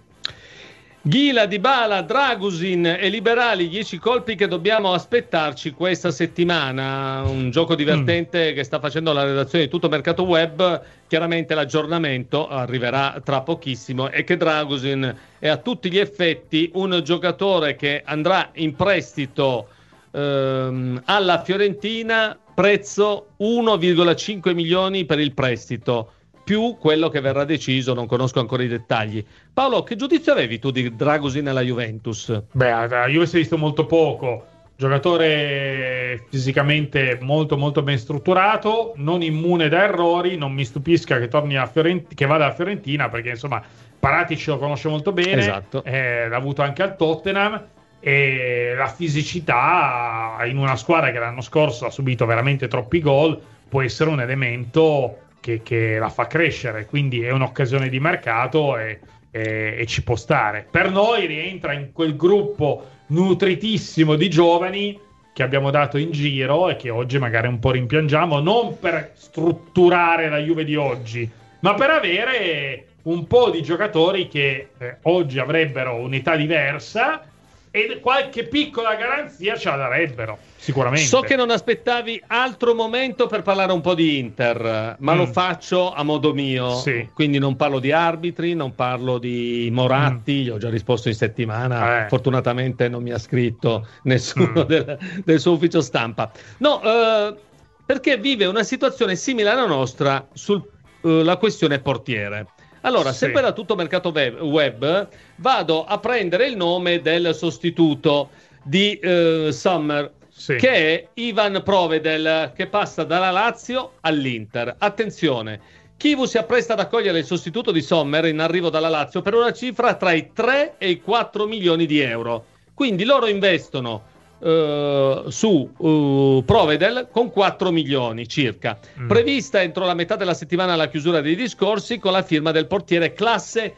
Ghila, Dybala, Dragusin e Liberali, dieci colpi che dobbiamo aspettarci questa settimana. Un gioco divertente mm. che sta facendo la redazione di Tutto Mercato Web. Chiaramente l'aggiornamento arriverà tra pochissimo, e che Dragusin è a tutti gli effetti un giocatore che andrà in prestito ehm, alla Fiorentina, prezzo uno virgola cinque milioni per il prestito, più quello che verrà deciso, non conosco ancora i dettagli. Paolo, che giudizio avevi tu di Dragusin alla Juventus? Beh, la Juve si è visto molto poco, giocatore fisicamente molto molto ben strutturato, non immune da errori, non mi stupisca che torni a Fiorent- che vada a Fiorentina, perché insomma Paratici lo conosce molto bene, esatto. eh, l'ha avuto anche al Tottenham, e la fisicità in una squadra che l'anno scorso ha subito veramente troppi gol può essere un elemento Che, che la fa crescere, quindi è un'occasione di mercato e, e, e ci può stare. Per noi rientra in quel gruppo nutritissimo di giovani che abbiamo dato in giro e che oggi magari un po' rimpiangiamo, non per strutturare la Juve di oggi, ma per avere un po' di giocatori che eh, oggi avrebbero un'età diversa e qualche piccola garanzia ce la darebbero sicuramente. So che non aspettavi altro momento per parlare un po' di Inter, ma mm. lo faccio a modo mio, sì. Quindi non parlo di arbitri, non parlo di Moratti, mm. Io ho già risposto in settimana, eh. Fortunatamente non mi ha scritto nessuno mm. del, del suo ufficio stampa, no, eh, perché vive una situazione simile alla nostra sulla uh, questione portiere. Allora, sì. Sempre da tutto mercato web, web vado a prendere il nome del sostituto di uh, Sommer, sì. Che è Ivan Provedel, che passa dalla Lazio all'Inter. Attenzione, Chivu si appresta ad accogliere il sostituto di Sommer in arrivo dalla Lazio per una cifra tra i tre e i quattro milioni di euro. Quindi loro investono Uh, su uh, Provedel con quattro milioni circa, mm. prevista entro la metà della settimana la chiusura dei discorsi con la firma del portiere classe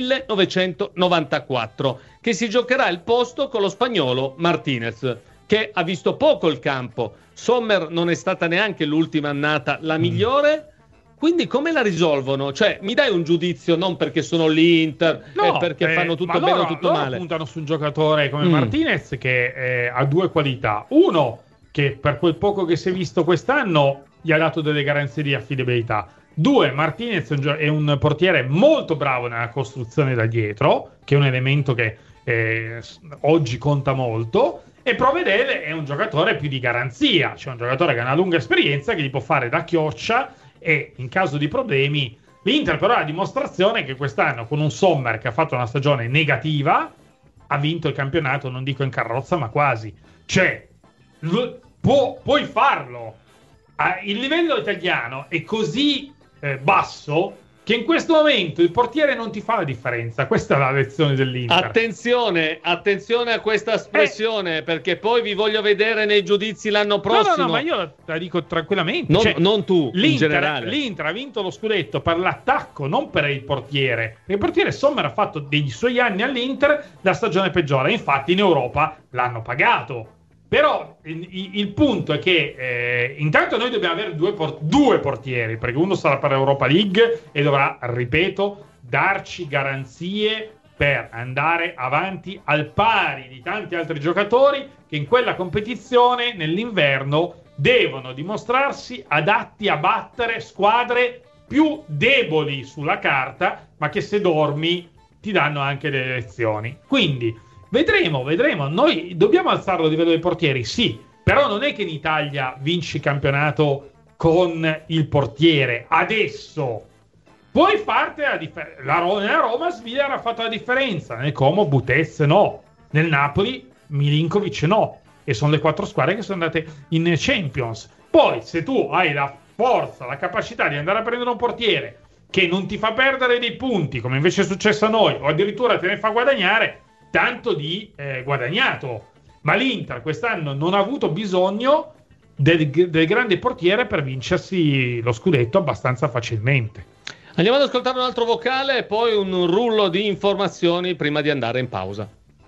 millenovecentonovantaquattro, che si giocherà il posto con lo spagnolo Martinez, che ha visto poco il campo. Sommer non è stata neanche l'ultima annata la migliore. Quindi come la risolvono? Cioè, mi dai un giudizio non perché sono l'Inter, no, e perché eh, fanno tutto bene o tutto loro male? Puntano su un giocatore come mm. Martinez che eh, ha due qualità. Uno, che per quel poco che si è visto quest'anno gli ha dato delle garanzie di affidabilità. Due, Martinez è un, gio- è un portiere molto bravo nella costruzione da dietro, che è un elemento che eh, oggi conta molto. E Provedel è un giocatore più di garanzia, cioè un giocatore che ha una lunga esperienza, che gli può fare da chioccia, e in caso di problemi. L'Inter però ha la dimostrazione che quest'anno, con un Sommer che ha fatto una stagione negativa, ha vinto il campionato, non dico in carrozza ma quasi. Cioè l- può, puoi farlo. Ah, il livello italiano è così eh, basso che in questo momento il portiere non ti fa la differenza. Questa è la lezione dell'Inter. Attenzione, attenzione a questa espressione, eh. perché poi vi voglio vedere nei giudizi l'anno prossimo. No, no, no, ma io la dico tranquillamente. Non, cioè, non tu, l'Inter, in generale. L'Inter ha vinto lo scudetto per l'attacco, non per il portiere. Il portiere Sommer ha fatto dei suoi anni all'Inter la stagione peggiore. Infatti in Europa l'hanno pagato. Però il, il punto è che eh, intanto noi dobbiamo avere due, port- due portieri, perché uno sarà per Europa League e dovrà, ripeto, darci garanzie per andare avanti al pari di tanti altri giocatori che in quella competizione nell'inverno devono dimostrarsi adatti a battere squadre più deboli sulla carta, ma che se dormi ti danno anche delle lezioni. Quindi Vedremo, vedremo. Noi dobbiamo alzare il livello dei portieri, sì, però non è che in Italia vinci il campionato con il portiere. Adesso puoi farti la differenza. La Ro- nella Roma Svilar ha fatto la differenza, nel Como Butez no, nel Napoli Milinkovic no, e sono le quattro squadre che sono andate in Champions. Poi se tu hai la forza, la capacità di andare a prendere un portiere che non ti fa perdere dei punti, come invece è successo a noi, o addirittura te ne fa guadagnare, tanto di eh, guadagnato. Ma l'Inter quest'anno non ha avuto bisogno del, del grande portiere per vincersi lo scudetto abbastanza facilmente. Andiamo ad ascoltare un altro vocale e poi un rullo di informazioni prima di andare in pausa.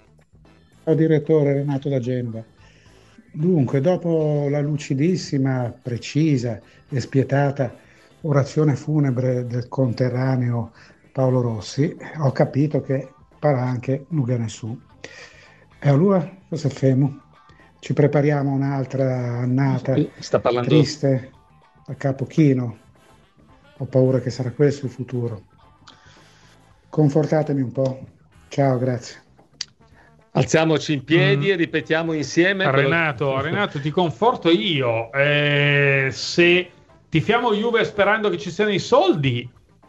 Ciao direttore, Renato da Genova. Dunque, dopo la lucidissima, precisa e spietata orazione funebre del conterraneo Paolo Rossi, ho capito che parla anche Nuga Nesù. E allora cosa facciamo? Ci prepariamo a un'altra annata Sta parlando... triste a capo chino? Ho paura che sarà questo il futuro. Confortatemi un po'. Ciao, grazie. Alziamoci in piedi mm. e ripetiamo insieme. Renato, quello... Renato, ti conforto io. Eh, se tifiamo Juve sperando che ci siano i soldi,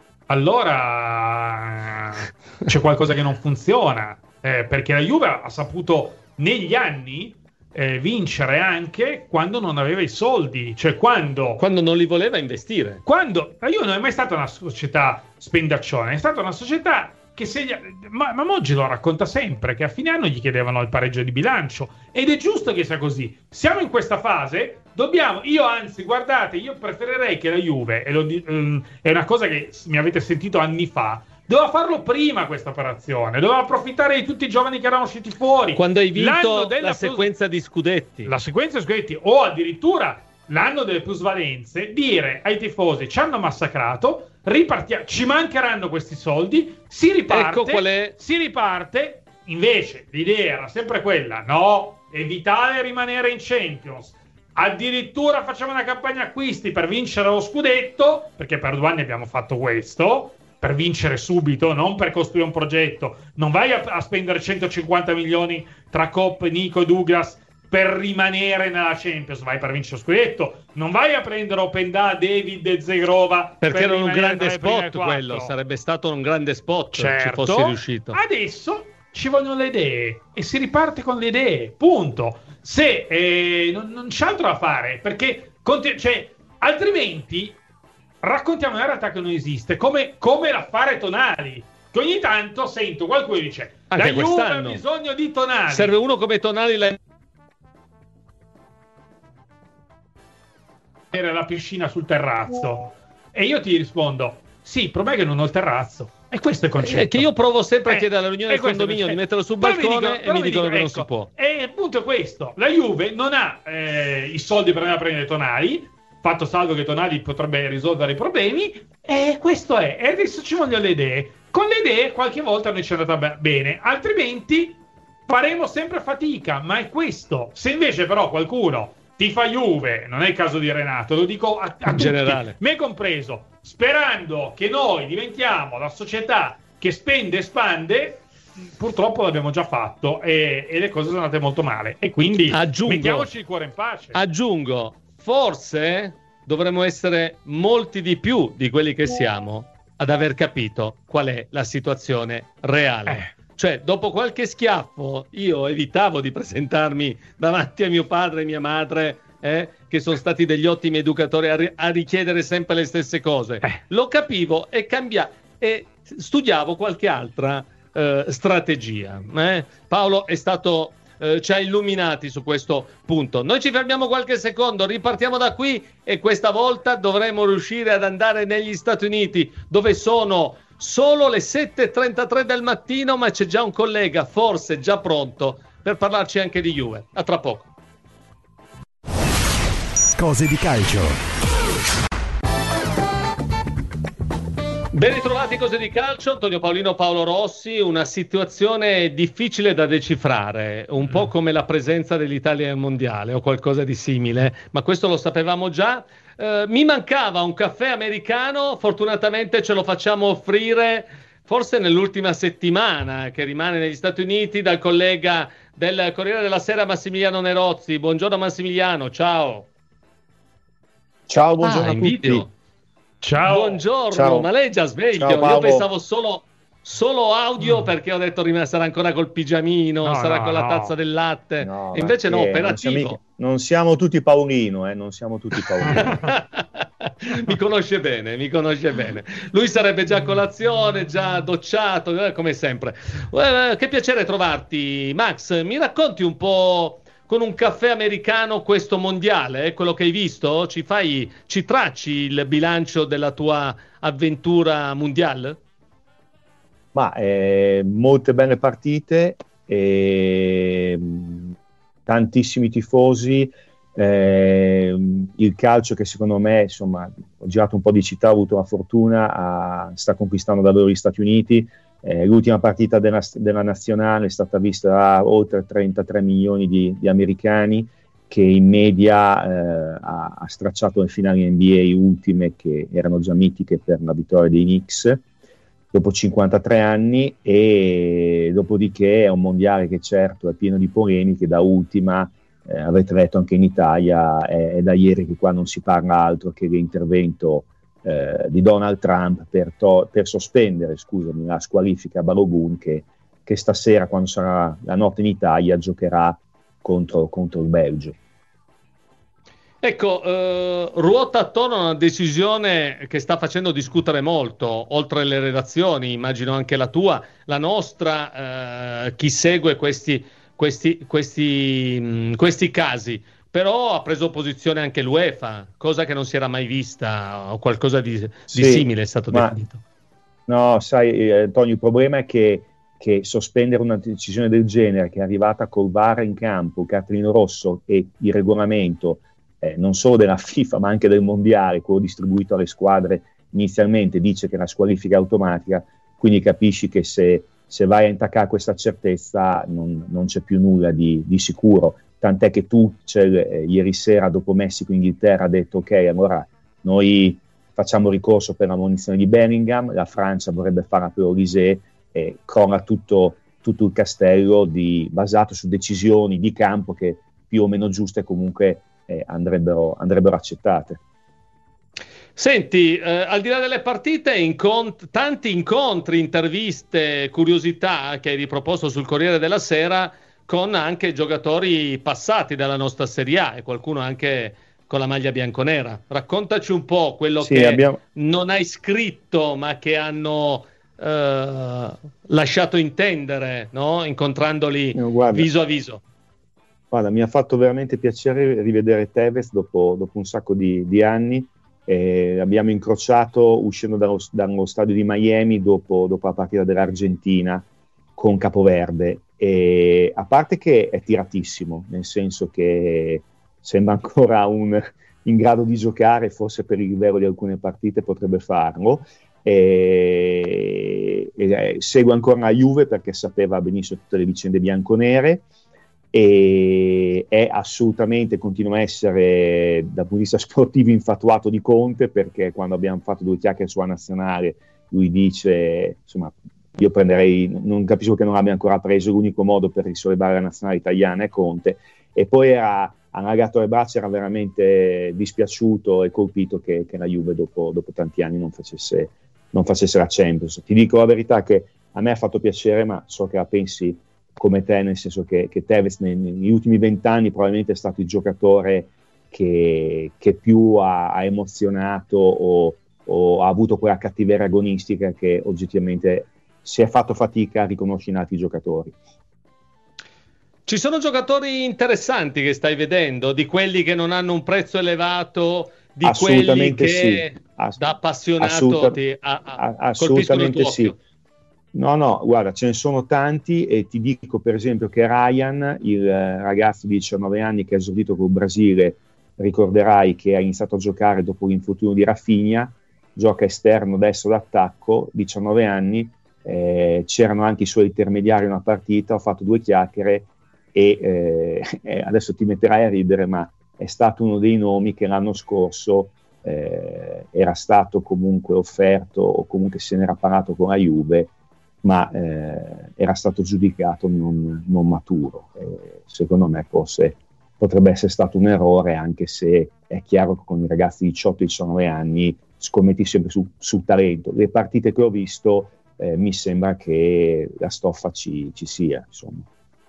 allora c'è qualcosa che non funziona, eh, perché la Juve ha saputo negli anni eh, vincere anche quando non aveva i soldi, cioè quando quando non li voleva investire. Quando la Juve non è mai stata una società spendaccione, è stata una società che se gli... ma, ma Moggi lo racconta sempre, che a fine anno gli chiedevano il pareggio di bilancio, ed è giusto che sia così. Siamo in questa fase, dobbiamo, io anzi, guardate, io preferirei che la Juve, e lo, um, è una cosa che mi avete sentito anni fa, doveva farlo prima questa operazione, doveva approfittare di tutti i giovani che erano usciti fuori. Quando hai vinto della la sequenza plus... di scudetti. La sequenza di scudetti, o addirittura l'anno delle plusvalenze, dire ai tifosi ci hanno massacrato, ripartiamo, ci mancheranno questi soldi, si riparte, ecco qual è... si riparte invece l'idea era sempre quella, no, evitare di rimanere in Champions, addirittura facciamo una campagna acquisti per vincere lo scudetto, perché per due anni abbiamo fatto questo, per vincere subito, non per costruire un progetto. Non vai a, a spendere centocinquanta milioni tra Kopp, Nico e Douglas per rimanere nella Champions, vai per vincere lo scudetto. Non vai a prendere Openda, David e Zegrova perché per era un grande spot quello, sarebbe stato un grande spot, certo, ci fossi riuscito. Adesso ci vogliono le idee e si riparte con le idee, punto. Se eh, non, non c'è altro da fare, perché conti- cioè, altrimenti raccontiamo una realtà che non esiste, come, come l'affare Tonali, che ogni tanto sento qualcuno dice anche la Juve ha bisogno di Tonali, serve uno come Tonali, la... la piscina sul terrazzo, e io ti rispondo sì, il problema è che non ho il terrazzo, e questo è il concetto. È che io provo sempre a eh, chiedere alla riunione del condominio di metterlo sul balcone e mi dicono che non si può. E il punto è questo: la Juve non ha eh, i soldi per andare a prendere Tonali, fatto salvo che Tonali potrebbe risolvere i problemi, e questo è. E adesso ci vogliono le idee. Con le idee qualche volta noi ci è andata b- bene, altrimenti faremo sempre fatica, ma è questo. Se invece però qualcuno ti fa Juve, non è il caso di Renato, lo dico a, a in tutti, generale, me compreso, sperando che noi diventiamo la società che spende e spande, purtroppo l'abbiamo già fatto e, e le cose sono andate molto male, e quindi aggiungo, mettiamoci il cuore in pace. Aggiungo, forse dovremmo essere molti di più di quelli che siamo ad aver capito qual è la situazione reale. Eh. Cioè, dopo qualche schiaffo, io evitavo di presentarmi davanti a mio padre e mia madre, eh, che sono stati degli ottimi educatori, a, ri- a richiedere sempre le stesse cose. Eh. Lo capivo e cambiavo e studiavo qualche altra eh, strategia. Eh? Paolo è stato, eh, ci ha illuminati su questo punto. Noi ci fermiamo qualche secondo, ripartiamo da qui e questa volta dovremo riuscire ad andare negli Stati Uniti, dove sono solo le sette e trentatré del mattino, ma c'è già un collega, forse già pronto, per parlarci anche di Juve. A tra poco. Cose di calcio. Ben ritrovati, Cose di calcio, Antonio Paolino, Paolo Rossi. Una situazione difficile da decifrare, un po' come la presenza dell'Italia al mondiale o qualcosa di simile, ma questo lo sapevamo già. Uh, mi mancava un caffè americano, fortunatamente ce lo facciamo offrire forse nell'ultima settimana, che rimane negli Stati Uniti, dal collega del Corriere della Sera Massimiliano Nerozzi. Buongiorno Massimiliano, ciao. Ciao, buongiorno ah, a tutti. Video. Ciao. Buongiorno, ciao. Ma lei è già sveglio? Ciao, io pensavo solo, solo audio, mm. perché ho detto sarà ancora col pigiamino, no, sarà no, con la no. tazza del latte, no, e invece no, operativo. Non siamo, mica, non siamo tutti Paolino, eh, non siamo tutti Paolino. Mi conosce bene, mi conosce bene. Lui sarebbe già a colazione, già docciato, eh, come sempre. Eh, che piacere trovarti, Max. Mi racconti un po' con un caffè americano questo mondiale, eh, quello che hai visto? Ci fai, ci tracci il bilancio della tua avventura mondiale? Ma eh, molte belle partite, eh, tantissimi tifosi, eh, il calcio che secondo me, insomma, ho girato un po' di città, ho avuto la fortuna, a, sta conquistando davvero gli Stati Uniti. Eh, l'ultima partita della, della nazionale è stata vista da oltre trentatré milioni di, di americani, che in media eh, ha, ha stracciato le finali N B A ultime, che erano già mitiche per la vittoria dei Knicks dopo cinquantatré anni, e dopodiché è un mondiale che certo è pieno di polemiche. Da ultima, eh, avete letto anche in Italia, è, è da ieri che qua non si parla altro che dell'intervento eh, di Donald Trump per, to- per sospendere, scusami, la squalifica a Balogun, che, che stasera, quando sarà la notte in Italia, giocherà contro, contro il Belgio. Ecco, eh, ruota attorno a una decisione che sta facendo discutere molto, oltre le redazioni, immagino anche la tua, la nostra, eh, chi segue questi, questi, questi, mh, questi casi. Però ha preso posizione anche l'UEFA, cosa che non si era mai vista, o qualcosa di, di sì, simile è stato ma, definito. No, sai, eh, Antonio, il problema è che, che sospendere una decisione del genere, che è arrivata col V A R in campo, il cartellino rosso e il regolamento, eh, non solo della FIFA ma anche del mondiale, quello distribuito alle squadre inizialmente, dice che la squalifica è automatica, quindi capisci che se se vai a intaccare questa certezza non, non c'è più nulla di, di sicuro, tant'è che Tuchel eh, ieri sera dopo Messico-Inghilterra ha detto ok, allora noi facciamo ricorso per la munizione di Bellingham, la Francia vorrebbe fare per Olise, e crolla tutto, tutto il castello di, basato su decisioni di campo che più o meno giuste comunque eh, andrebbero, andrebbero accettate. Senti, eh, al di là delle partite, incont- tanti incontri, interviste, curiosità che hai riproposto sul Corriere della Sera con anche giocatori passati dalla nostra Serie A e qualcuno anche con la maglia bianconera. Raccontaci un po' quello sì, che abbiamo... non hai scritto ma che hanno eh, lasciato intendere, no? Incontrandoli no, guarda, viso a viso. Guarda, mi ha fatto veramente piacere rivedere Tevez dopo, dopo un sacco di, di anni. Eh, abbiamo incrociato uscendo dallo, dallo stadio di Miami dopo, dopo la partita dell'Argentina con Capoverde, e a parte che è tiratissimo, nel senso che sembra ancora un, in grado di giocare, forse per il livello di alcune partite potrebbe farlo, e, e segue ancora la Juve perché sapeva benissimo tutte le vicende bianconere, e è assolutamente, continua a essere dal punto di vista sportivo infatuato di Conte, perché quando abbiamo fatto due chiacchiere sulla nazionale lui dice insomma io prenderei, non capisco che non abbia ancora preso, l'unico modo per risollevare la nazionale italiana è Conte, e poi era allagato le braccia, era veramente dispiaciuto e colpito che, che la Juve dopo, dopo tanti anni non facesse, non facesse la Champions. Ti dico la verità che a me ha fatto piacere, ma so che la pensi come te, nel senso che, che Tevez nei, negli ultimi vent'anni probabilmente è stato il giocatore che, che più ha, ha emozionato o, o ha avuto quella cattiveria agonistica che oggettivamente si è fatto fatica a riconoscere in altri giocatori. Ci sono giocatori interessanti che stai vedendo, di quelli che non hanno un prezzo elevato, di quelli che sì. Ass- da appassionato assoluta- ti a, a, assolutamente colpiscono il tuo sì. No, no, guarda, ce ne sono tanti, e ti dico per esempio che Ryan, il ragazzo di diciannove anni che ha esordito col Brasile, ricorderai che ha iniziato a giocare dopo l'infortunio di Rafinha, gioca esterno destro d'attacco, diciannove anni, eh, c'erano anche i suoi intermediari in una partita, ho fatto due chiacchiere e eh, adesso ti metterai a ridere, ma è stato uno dei nomi che l'anno scorso eh, era stato comunque offerto o comunque se n'era parlato con la Juve, ma eh, era stato giudicato non, non maturo. Eh, secondo me forse potrebbe essere stato un errore, anche se è chiaro che con i ragazzi di diciotto diciannove anni scommetti sempre su, sul talento. Le partite che ho visto eh, mi sembra che la stoffa ci, ci sia, insomma.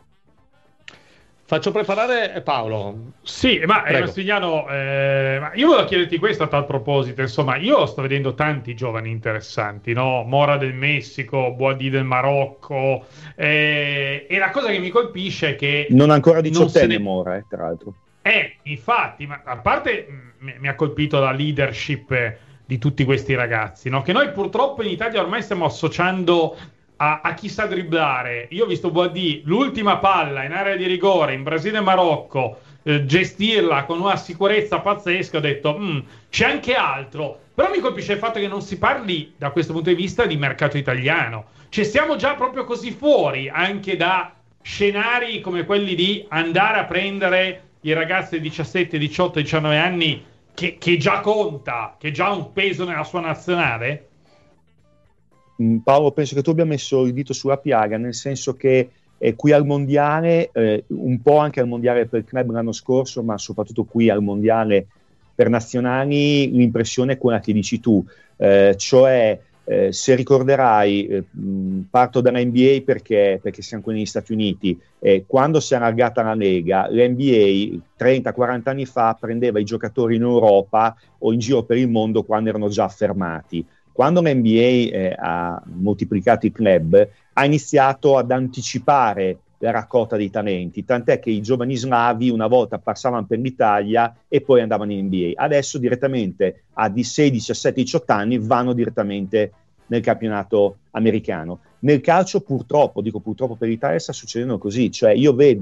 Faccio preparare Paolo. Sì, ma eh, Massimiliano, eh, ma io volevo chiederti questo a tal proposito. Insomma, io sto vedendo tanti giovani interessanti, no? Mora del Messico, Boadi del Marocco, eh, e la cosa che mi colpisce è che non ancora diciottenne ne... Mora, eh, tra l'altro. Eh, infatti, ma a parte mh, mi ha colpito la leadership eh, di tutti questi ragazzi, no? Che noi purtroppo in Italia ormai stiamo associando A, a chi sa dribblare. Io ho visto Boadi, l'ultima palla in area di rigore in Brasile e Marocco, eh, gestirla con una sicurezza pazzesca. Ho detto mm, c'è anche altro, però mi colpisce il fatto che non si parli da questo punto di vista di mercato italiano, cioè siamo già proprio così fuori anche da scenari come quelli di andare a prendere i ragazzi di diciassette, diciotto, diciannove anni che, che già conta, che già ha un peso nella sua nazionale. Paolo, penso che tu abbia messo il dito sulla piaga, nel senso che eh, qui al mondiale, eh, un po' anche al mondiale per club l'anno scorso, ma soprattutto qui al mondiale per nazionali, l'impressione è quella che dici tu, eh, cioè eh, se ricorderai, eh, parto dall'N B A perché, perché siamo qui negli Stati Uniti, eh, quando si è allargata la Lega, l'N B A trenta quaranta anni fa prendeva i giocatori in Europa o in giro per il mondo quando erano già affermati. Quando l'N B A eh, ha moltiplicato i club, ha iniziato ad anticipare la raccolta dei talenti, tant'è che i giovani slavi una volta passavano per l'Italia e poi andavano in N B A. Adesso direttamente a di sedici, diciassette, diciotto anni vanno direttamente nel campionato americano. Nel calcio purtroppo, dico purtroppo per l'Italia, sta succedendo così, cioè io vedo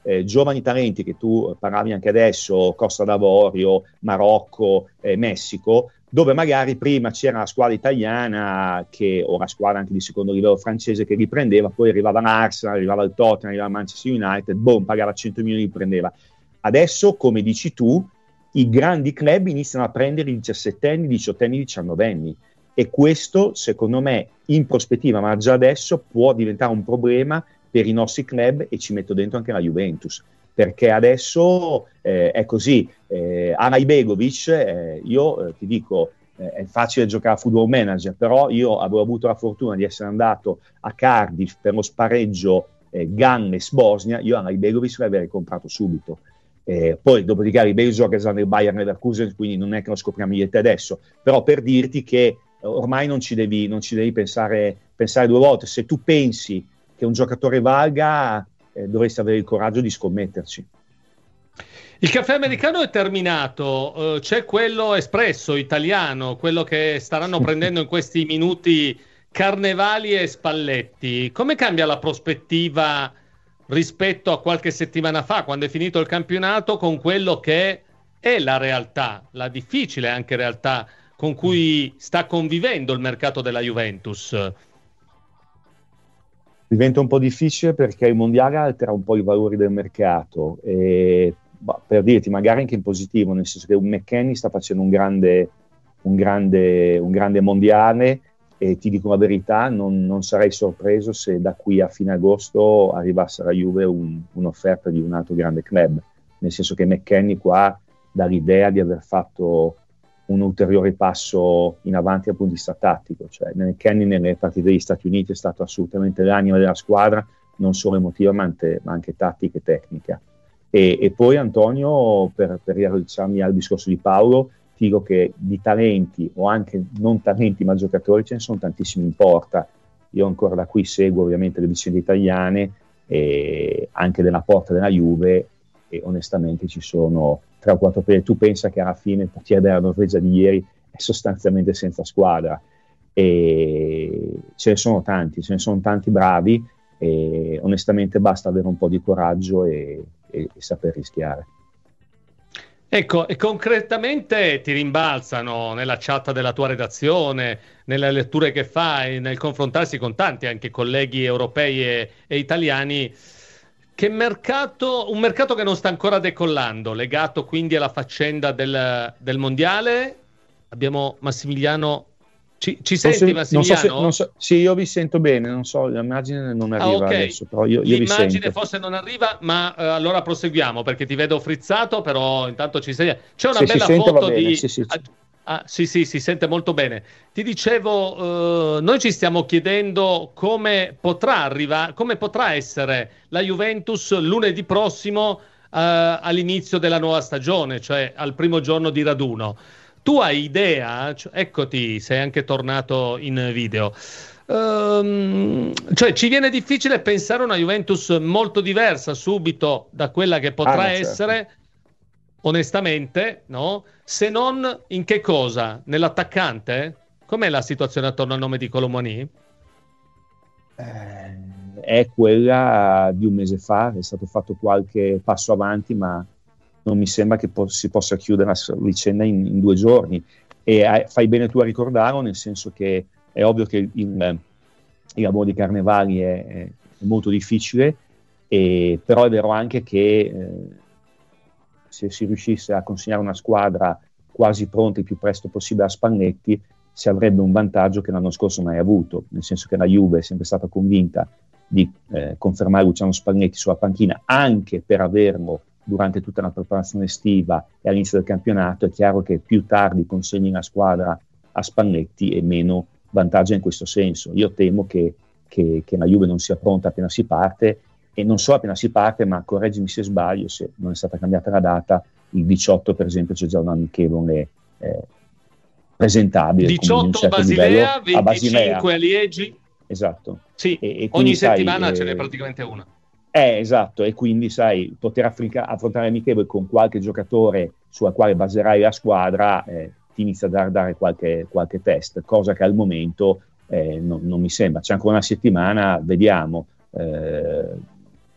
eh, giovani talenti che tu parlavi anche adesso, Costa d'Avorio, Marocco, eh, Messico, dove magari prima c'era la squadra italiana che, o la squadra anche di secondo livello francese che riprendeva, poi arrivava l'Arsenal, arrivava il Tottenham, arrivava il Manchester United, boom, pagava cento milioni e riprendeva. Adesso, come dici tu, i grandi club iniziano a prendere i diciassettenni, diciottenni, diciannovenni, e questo secondo me in prospettiva, ma già adesso, può diventare un problema per i nostri club, e ci metto dentro anche la Juventus, perché adesso eh, è così. eh, Ana Ibegovic, eh, io eh, ti dico, eh, è facile giocare a Football Manager, però io avevo avuto la fortuna di essere andato a Cardiff per lo spareggio eh, Gannes-Bosnia, io Ana Ibegovic l'avrei comprato subito. Eh, poi dopodiché Ana Ibegovic gioca nel Bayern Leverkusen, quindi non è che lo scopriamo io e te adesso, però per dirti che ormai non ci devi, non ci devi pensare, pensare due volte. Se tu pensi che un giocatore valga, eh, dovresti avere il coraggio di scommetterci. Il caffè americano è terminato, uh, c'è quello espresso italiano, quello che staranno prendendo in questi minuti Carnevali e Spalletti. Come cambia la prospettiva rispetto a qualche settimana fa, quando è finito il campionato, con quello che è la realtà, la difficile anche realtà con cui sta convivendo il mercato della Juventus? Diventa un po' difficile perché il mondiale altera un po' i valori del mercato, e, bah, per dirti, magari anche in positivo, nel senso che un McKennie sta facendo un grande, un grande, un grande mondiale, e ti dico la verità, non, non sarei sorpreso se da qui a fine agosto arrivasse alla Juve un, un'offerta di un altro grande club, nel senso che McKennie qua dà l'idea di aver fatto un ulteriore passo in avanti dal punto di vista tattico. Cioè McKennie nelle partite degli Stati Uniti è stato assolutamente l'anima della squadra, non solo emotiva ma anche, ma anche tattica e tecnica. E, e poi Antonio, per, per riallacciarmi al discorso di Paolo, ti dico che di talenti o anche non talenti ma giocatori ce ne sono tantissimi in porta. Io ancora da qui seguo ovviamente le vicende italiane e anche della porta della Juve, e onestamente ci sono tre o quattro per tu pensa che alla fine il portiere della Norvegia di ieri è sostanzialmente senza squadra, e ce ne sono tanti, ce ne sono tanti bravi, e onestamente basta avere un po' di coraggio e, e, e saper rischiare. Ecco, e concretamente ti rimbalzano nella chat della tua redazione, nelle letture che fai, nel confrontarsi con tanti anche colleghi europei e, e italiani, che mercato, un mercato che non sta ancora decollando, legato quindi alla faccenda del, del mondiale. Abbiamo Massimiliano. Ci, ci senti, non so, Massimiliano? Non so se, non so, sì, io vi sento bene, non so, l'immagine non arriva ah, okay. adesso, però io, io vi sento. L'immagine forse non arriva, ma uh, allora proseguiamo, perché ti vedo frizzato, però intanto ci sei. C'è una se bella sente, foto di... Sì, sì. Ah, ah, sì, sì, si sente molto bene. Ti dicevo, uh, noi ci stiamo chiedendo come potrà arrivare, come potrà essere la Juventus lunedì prossimo uh, all'inizio della nuova stagione, cioè al primo giorno di raduno. Tu hai idea? Eccoti, sei anche tornato in video. Um, cioè ci viene difficile pensare a una Juventus molto diversa subito da quella che potrà ah, no, essere, certo. Onestamente, no? Se non in che cosa? Nell'attaccante? Com'è la situazione attorno al nome di Colomoni? Eh, è quella di un mese fa, è stato fatto qualche passo avanti, ma non mi sembra che po- si possa chiudere la vicenda in, in due giorni, e eh, fai bene tu a ricordarlo, nel senso che è ovvio che il, il, il lavoro di Carnevali è, è molto difficile, e, però è vero anche che eh, se si riuscisse a consegnare una squadra quasi pronta il più presto possibile a Spalletti, si avrebbe un vantaggio che l'anno scorso non hai avuto, nel senso che la Juve è sempre stata convinta di eh, confermare Luciano Spalletti sulla panchina, anche per averlo durante tutta la preparazione estiva e all'inizio del campionato. È chiaro che più tardi consegni la squadra a Spalletti e meno vantaggio in questo senso. Io temo che, che, che la Juve non sia pronta appena si parte, e non solo appena si parte, ma correggimi se sbaglio, se non è stata cambiata la data, il diciotto per esempio c'è già un amichevole eh, presentabile. diciotto a certo Basilea, venticinque a, Basilea. a Liegi. Esatto. Sì, e, e ogni sai, settimana eh, ce n'è praticamente una. Eh, esatto, e quindi sai, poter affronca- affrontare l'amichevole con qualche giocatore sulla quale baserai la squadra eh, ti inizia a dar, dare qualche, qualche test, cosa che al momento eh, non, non mi sembra. C'è ancora una settimana, vediamo. Eh,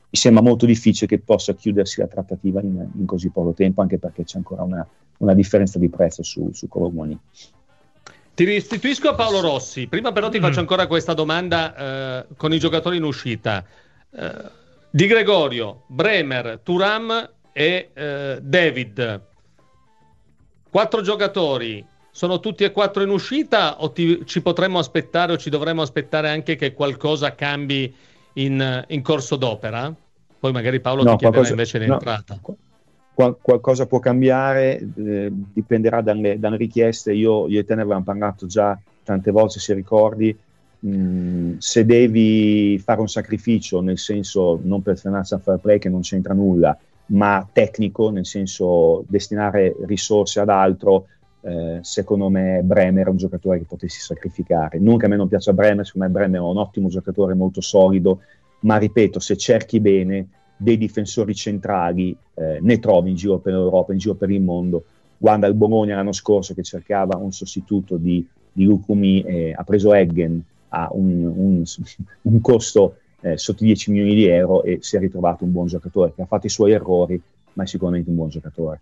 mi sembra molto difficile che possa chiudersi la trattativa in, in così poco tempo, anche perché c'è ancora una, una differenza di prezzo su, su Colomoni. Ti restituisco a Paolo Rossi, prima però ti Mm. faccio ancora questa domanda eh, con i giocatori in uscita. Eh, Di Gregorio, Bremer, Thuram e eh, David. Quattro giocatori, sono tutti e quattro in uscita o ti, ci potremmo aspettare o ci dovremmo aspettare anche che qualcosa cambi in, in corso d'opera? Poi magari Paolo No, ti chiederà qualcosa- invece no, l'entrata. Qual- qualcosa può cambiare, eh, dipenderà dalle, dalle richieste. Io, io e te ne avevamo parlato già tante volte, se ricordi. Mm, se devi fare un sacrificio, nel senso non per Financial Fair Play che non c'entra nulla, ma tecnico, nel senso destinare risorse ad altro, eh, secondo me Bremer è un giocatore che potessi sacrificare. Non che a me non piaccia Bremer, secondo me Bremer è un ottimo giocatore, molto solido, ma ripeto, se cerchi bene dei difensori centrali, eh, ne trovi in giro per l'Europa, in giro per il mondo. Guarda il Bologna l'anno scorso che cercava un sostituto di, di Lukumi, eh, ha preso Eggen a un, un, un costo eh, sotto i dieci milioni di euro e si è ritrovato un buon giocatore che ha fatto i suoi errori, ma è sicuramente un buon giocatore.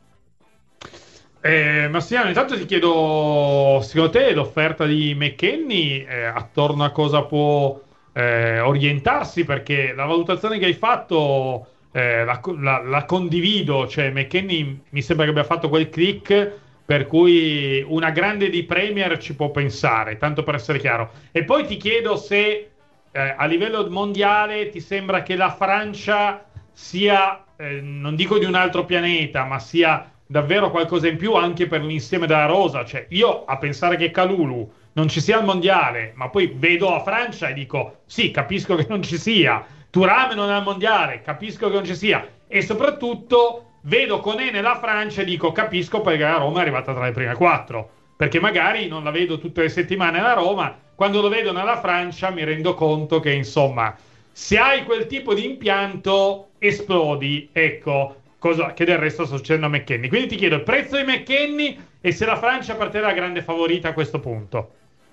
Eh, Massimiliano, intanto ti chiedo, secondo te l'offerta di McKennie eh, attorno a cosa può eh, orientarsi? Perché la valutazione che hai fatto eh, la, la, la condivido, cioè McKennie mi sembra che abbia fatto quel click per cui una grande di Premier ci può pensare, tanto per essere chiaro. E poi ti chiedo se eh, a livello mondiale ti sembra che la Francia sia, eh, non dico di un altro pianeta, ma sia davvero qualcosa in più anche per l'insieme della rosa. Cioè, io a pensare che Kalulu non ci sia al mondiale, ma poi vedo la Francia e dico sì, capisco che non ci sia. Thuram non è al mondiale, capisco che non ci sia. E soprattutto vedo Koné nella Francia e dico capisco perché la Roma è arrivata tra le prime quattro, perché magari non la vedo tutte le settimane alla Roma, quando lo vedo nella Francia mi rendo conto che insomma se hai quel tipo di impianto esplodi, ecco, cosa che del resto sta succedendo a McKennie. Quindi ti chiedo il prezzo di McKennie e se la Francia per te è la grande favorita a questo punto.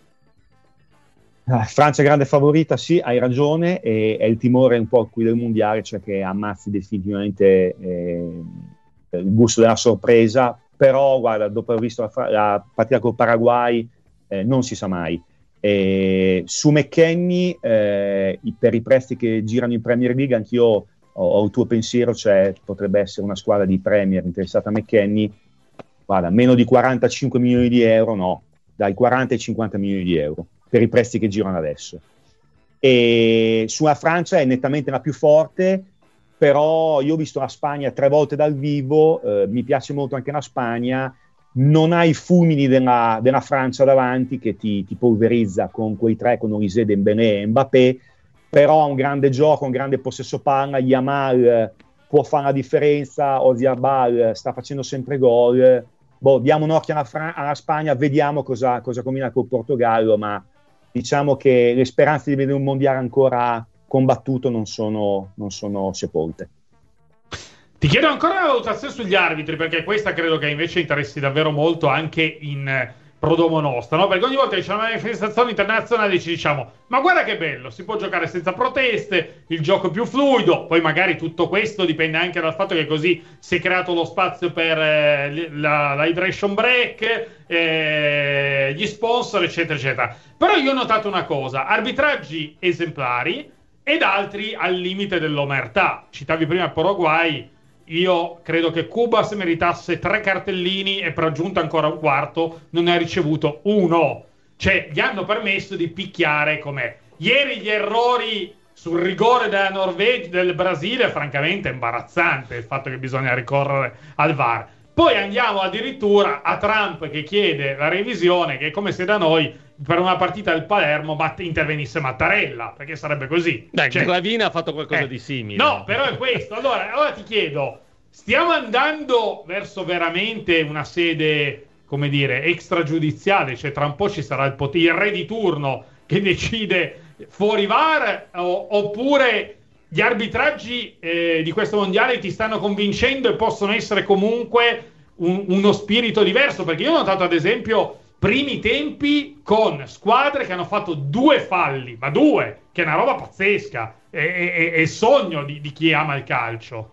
Ah, Francia è grande favorita, sì, hai ragione, e è il timore un po' qui del mondiale, cioè che ammazzi definitivamente eh, il gusto della sorpresa, però guarda, dopo aver visto la, fra- la partita col Paraguay eh, non si sa mai. E su McKennie, eh, i- per i prezzi che girano in Premier League, anch'io ho, ho il tuo pensiero, cioè potrebbe essere una squadra di Premier interessata a McKennie, guarda, meno di quarantacinque milioni di euro, no, dai quaranta ai cinquanta milioni di euro per i prezzi che girano adesso. E sulla Francia è nettamente la più forte, però io ho visto la Spagna tre volte dal vivo, eh, mi piace molto anche la Spagna, non ha i fulmini della, della Francia davanti che ti, ti polverizza con quei tre, con Olise, Dembélé e Mbappé, però ha un grande gioco, un grande possesso palla, Yamal eh, può fare la differenza, Oziabal sta facendo sempre gol, boh, diamo un occhio alla, Fra- alla Spagna, vediamo cosa, cosa combina col Portogallo, ma diciamo che le speranze di vedere un mondiale ancora combattuto non sono, non sono sepolte. Ti chiedo ancora la valutazione sugli arbitri, perché questa credo che invece interessi davvero molto anche in eh, Prodomo Nostra, no? Perché ogni volta che c'è una manifestazione internazionale ci diciamo ma guarda che bello, si può giocare senza proteste, il gioco è più fluido, poi magari tutto questo dipende anche dal fatto che così si è creato lo spazio per eh, la, la hydration break, eh, gli sponsor eccetera eccetera. Però io ho notato una cosa, arbitraggi esemplari ed altri al limite dell'omertà. Citavi prima il Paraguay, io credo che Cubas meritasse tre cartellini e per aggiunta ancora un quarto non ne ha ricevuto uno. Cioè gli hanno permesso di picchiare com'è. Ieri gli errori sul rigore della Norvegia, del Brasile, francamente è imbarazzante il fatto che bisogna ricorrere al V A R. Poi andiamo addirittura a Trump che chiede la revisione, che è come se da noi per una partita del Palermo Matt- intervenisse Mattarella, perché sarebbe così. Dai, cioè, Gravina ha fatto qualcosa eh, di simile. No, però è questo. Allora, allora ti chiedo, stiamo andando verso veramente una sede, come dire, extragiudiziale, cioè tra un po' ci sarà il, pot- il re di turno che decide fuori V A R, o- oppure gli arbitraggi eh, di questo mondiale ti stanno convincendo e possono essere comunque un- uno spirito diverso? Perché io ho notato ad esempio primi tempi con squadre che hanno fatto due falli, ma due, che è una roba pazzesca, è, è, è sogno di, di chi ama il calcio.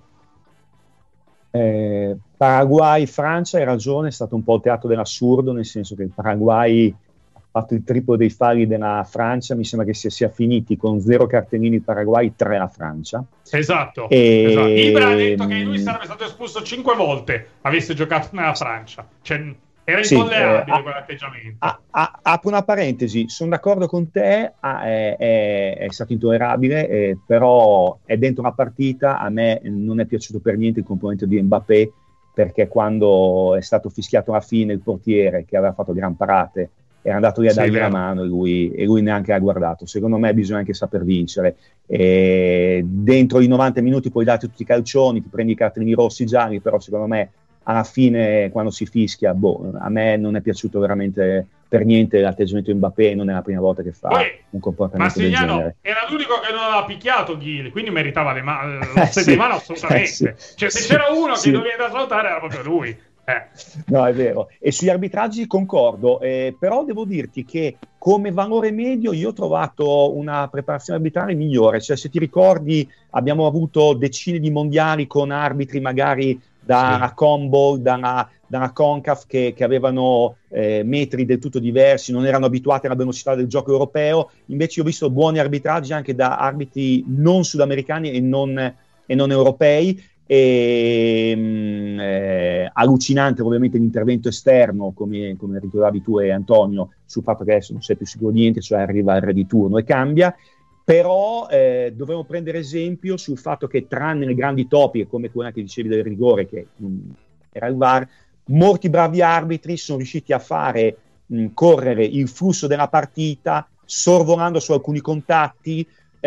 Eh, Paraguay-Francia, hai ragione, è stato un po' il teatro dell'assurdo, nel senso che il Paraguay ha fatto il triplo dei falli della Francia, mi sembra che si sia finiti con zero cartellini il Paraguay, tre la Francia. Esatto, e... esatto. Ibra ha detto che lui sarebbe stato espulso cinque volte avesse giocato nella Francia, cioè era intollerabile sì, eh, quell'atteggiamento. A, a, apro una parentesi, sono d'accordo con te, ah, è, è, è stato intollerabile, eh, però è dentro una partita, a me non è piaciuto per niente il componente di Mbappé, perché quando è stato fischiato alla fine il portiere, che aveva fatto gran parate, era andato lì a dargli la mano e lui, e lui neanche ha guardato. Secondo me bisogna anche saper vincere. E dentro i novanta minuti puoi darti tutti i calcioni, ti prendi i cartellini rossi, gialli, però secondo me alla fine quando si fischia, boh, a me non è piaciuto veramente per niente l'atteggiamento di Mbappé, non è la prima volta che fa Poi, un comportamento del genere. Era l'unico che non aveva picchiato Ghil, quindi meritava le ma- la eh, sì, mano assolutamente. Eh, sì. Cioè se c'era uno sì. che non viene da salutare era proprio lui. Eh. No, è vero. E sugli arbitraggi concordo, eh, però devo dirti che come valore medio io ho trovato una preparazione arbitrale migliore. Cioè, se ti ricordi, abbiamo avuto decine di mondiali con arbitri magari da una sì. combo, da una, da una CONCACAF che, che avevano eh, metri del tutto diversi, non erano abituati alla velocità del gioco europeo. Invece io ho visto buoni arbitraggi anche da arbitri non sudamericani e non, e non europei. E, mh, eh, allucinante ovviamente l'intervento esterno, come, come ricordavi tu e Antonio, sul fatto che adesso non sei più sicuro di niente, cioè arriva il re di turno e cambia. Però eh, dovremmo prendere esempio sul fatto che, tranne le grandi topiche come quella che dicevi del rigore, che mh, era il V A R, molti bravi arbitri sono riusciti a fare mh, correre il flusso della partita, sorvolando su alcuni contatti,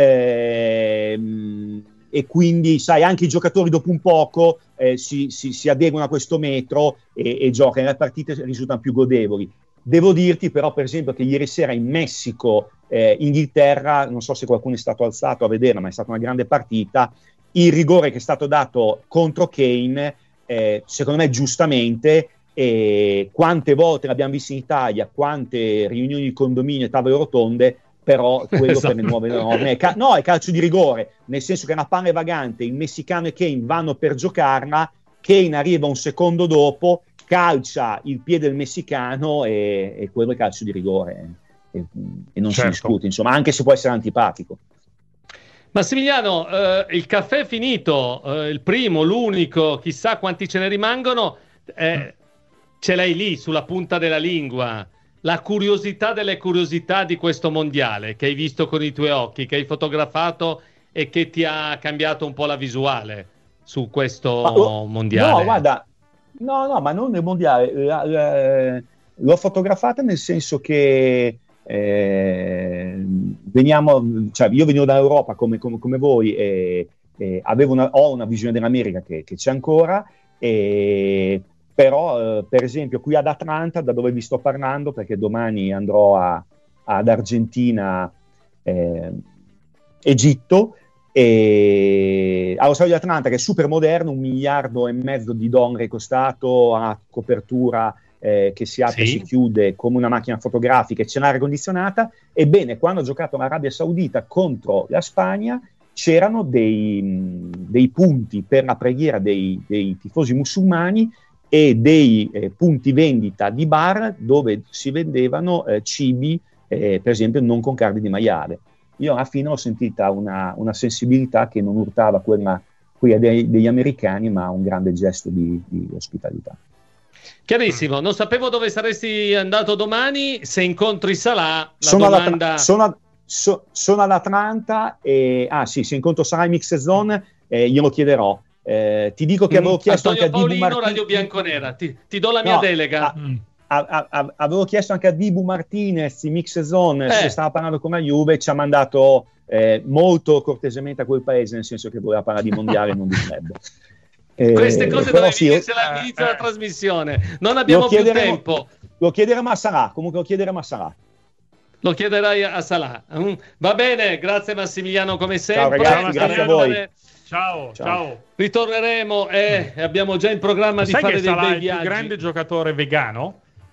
eh, mh, e quindi, sai, anche i giocatori dopo un poco eh, si, si, si adeguano a questo metro e, e giocano, e le partite risultano più godevoli. Devo dirti però, per esempio, che ieri sera in Messico, eh, Inghilterra, non so se qualcuno è stato alzato a vederla, ma è stata una grande partita, il rigore che è stato dato contro Kane, eh, secondo me giustamente, eh, quante volte l'abbiamo visto in Italia, quante riunioni di condominio e tavole rotonde, però quello esatto. per le nuove norme è cal- no, è calcio di rigore, nel senso che è una palla vagante, il messicano e Kane vanno per giocarla, Kane arriva un secondo dopo, calcia il piede del messicano e, e quello è calcio di rigore e, e non certo. si discute, insomma, anche se può essere antipatico. Massimiliano, eh, il caffè è finito, eh, il primo, l'unico, chissà quanti ce ne rimangono, eh, ce l'hai lì sulla punta della lingua, la curiosità delle curiosità di questo mondiale che hai visto con i tuoi occhi, che hai fotografato e che ti ha cambiato un po' la visuale su questo ma, oh, mondiale. No, guarda, no, no, ma non nel mondiale, la, la, l'ho fotografata nel senso che eh, veniamo, cioè io venivo dall'Europa come, come, come voi e, e avevo una, ho una visione dell'America che, che c'è ancora, e però eh, per esempio qui ad Atlanta, da dove vi sto parlando, perché domani andrò a, ad Argentina, eh, Egitto, e allo stadio di Atlanta, che è super moderno, un miliardo e mezzo di dollari costato, ha copertura eh, che si apre e sì. si chiude come una macchina fotografica e c'è l'aria condizionata. Ebbene, quando ho giocato l'Arabia Saudita contro la Spagna c'erano dei, dei punti per la preghiera dei, dei tifosi musulmani e dei eh, punti vendita di bar dove si vendevano eh, cibi, eh, per esempio non con carne di maiale. Io alla fine ho sentita una, una sensibilità che non urtava quella, quella dei, degli americani, ma un grande gesto di, di ospitalità. Chiarissimo, non sapevo dove saresti andato domani, se incontri Salah, la sono domanda... Ad, sono, ad, so, sono ad Atlanta, e, ah sì, se incontro Salah in mixed zone eh, glielo chiederò. Eh, ti dico che avevo chiesto Antonio anche a Dibu Paolino, Martinez... Radio Bianconera, ti, ti do la mia no, delega. A, a, a, avevo chiesto anche a Dibu Martinez in mixed zone eh. se stava parlando con la Juve, ci ha mandato eh, molto cortesemente a quel paese, nel senso che voleva parlare di mondiale e non di club. Eh, Queste cose dovevi sì, dircele all'inizio eh, della trasmissione, non abbiamo più tempo. Lo chiederemo a Salah, comunque lo chiederemo a Salah. Lo chiederai a Salah. Mm. Va bene, grazie Massimiliano come sempre. Ciao ragazzi, grazie a voi. Ciao, ciao, ciao. Ritorneremo e eh, abbiamo già in programma di sai fare che dei Salah bei è il viaggi. più grande giocatore vegano?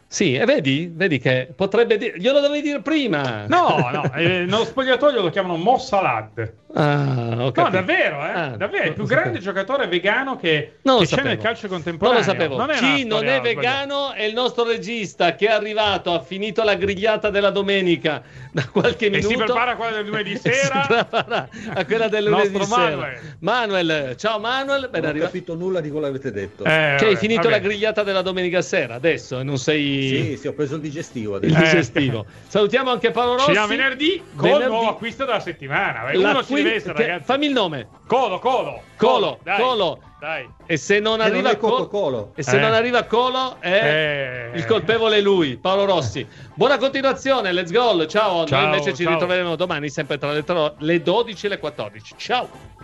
Sì, e vedi, vedi che potrebbe dire, glielo dovevi dire prima. No, no, eh, nello spogliatoio lo chiamano Mo Salad. Ah, ho capito. No, davvero, eh? Ah, davvero, è il più lo grande sapevo. giocatore vegano che, Non lo che c'è sapevo. nel calcio Non contemporaneo. lo sapevo. Non è Chi una non storia è vegano è il nostro regista che è arrivato, ha finito la grigliata della domenica da qualche E minuto. si prepara a quella del lunedì e sera. si prepara a quella del lunedì Nostro sera. Manuel. Manuel, ciao Manuel, ben Non ho arrivato. capito nulla di quello che avete detto. Eh, Che hai vabbè, finito vabbè. la grigliata della domenica sera adesso e non sei Sì, sì, ho preso il digestivo il adesso. digestivo. Salutiamo anche Paolo Rossi. Ci vediamo venerdì con il Venerdì. nuovo acquisto della settimana. Uno La ci qui- deve essere, che- ragazzi. fammi il nome. Colo, Colo. Colo, dai, Colo. Dai. E se non E non arriva è Coco Colo, Colo. e se Eh. non arriva Colo è Eh. il colpevole è lui, Paolo Rossi. Buona continuazione, let's go. Ciao, Ciao, noi invece ci ciao. ritroveremo domani sempre tra le, tro- le dodici e le quattordici. Ciao.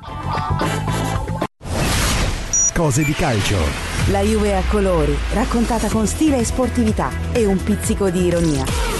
Cose di calcio. La Juve a colori, raccontata con stile e sportività e un pizzico di ironia.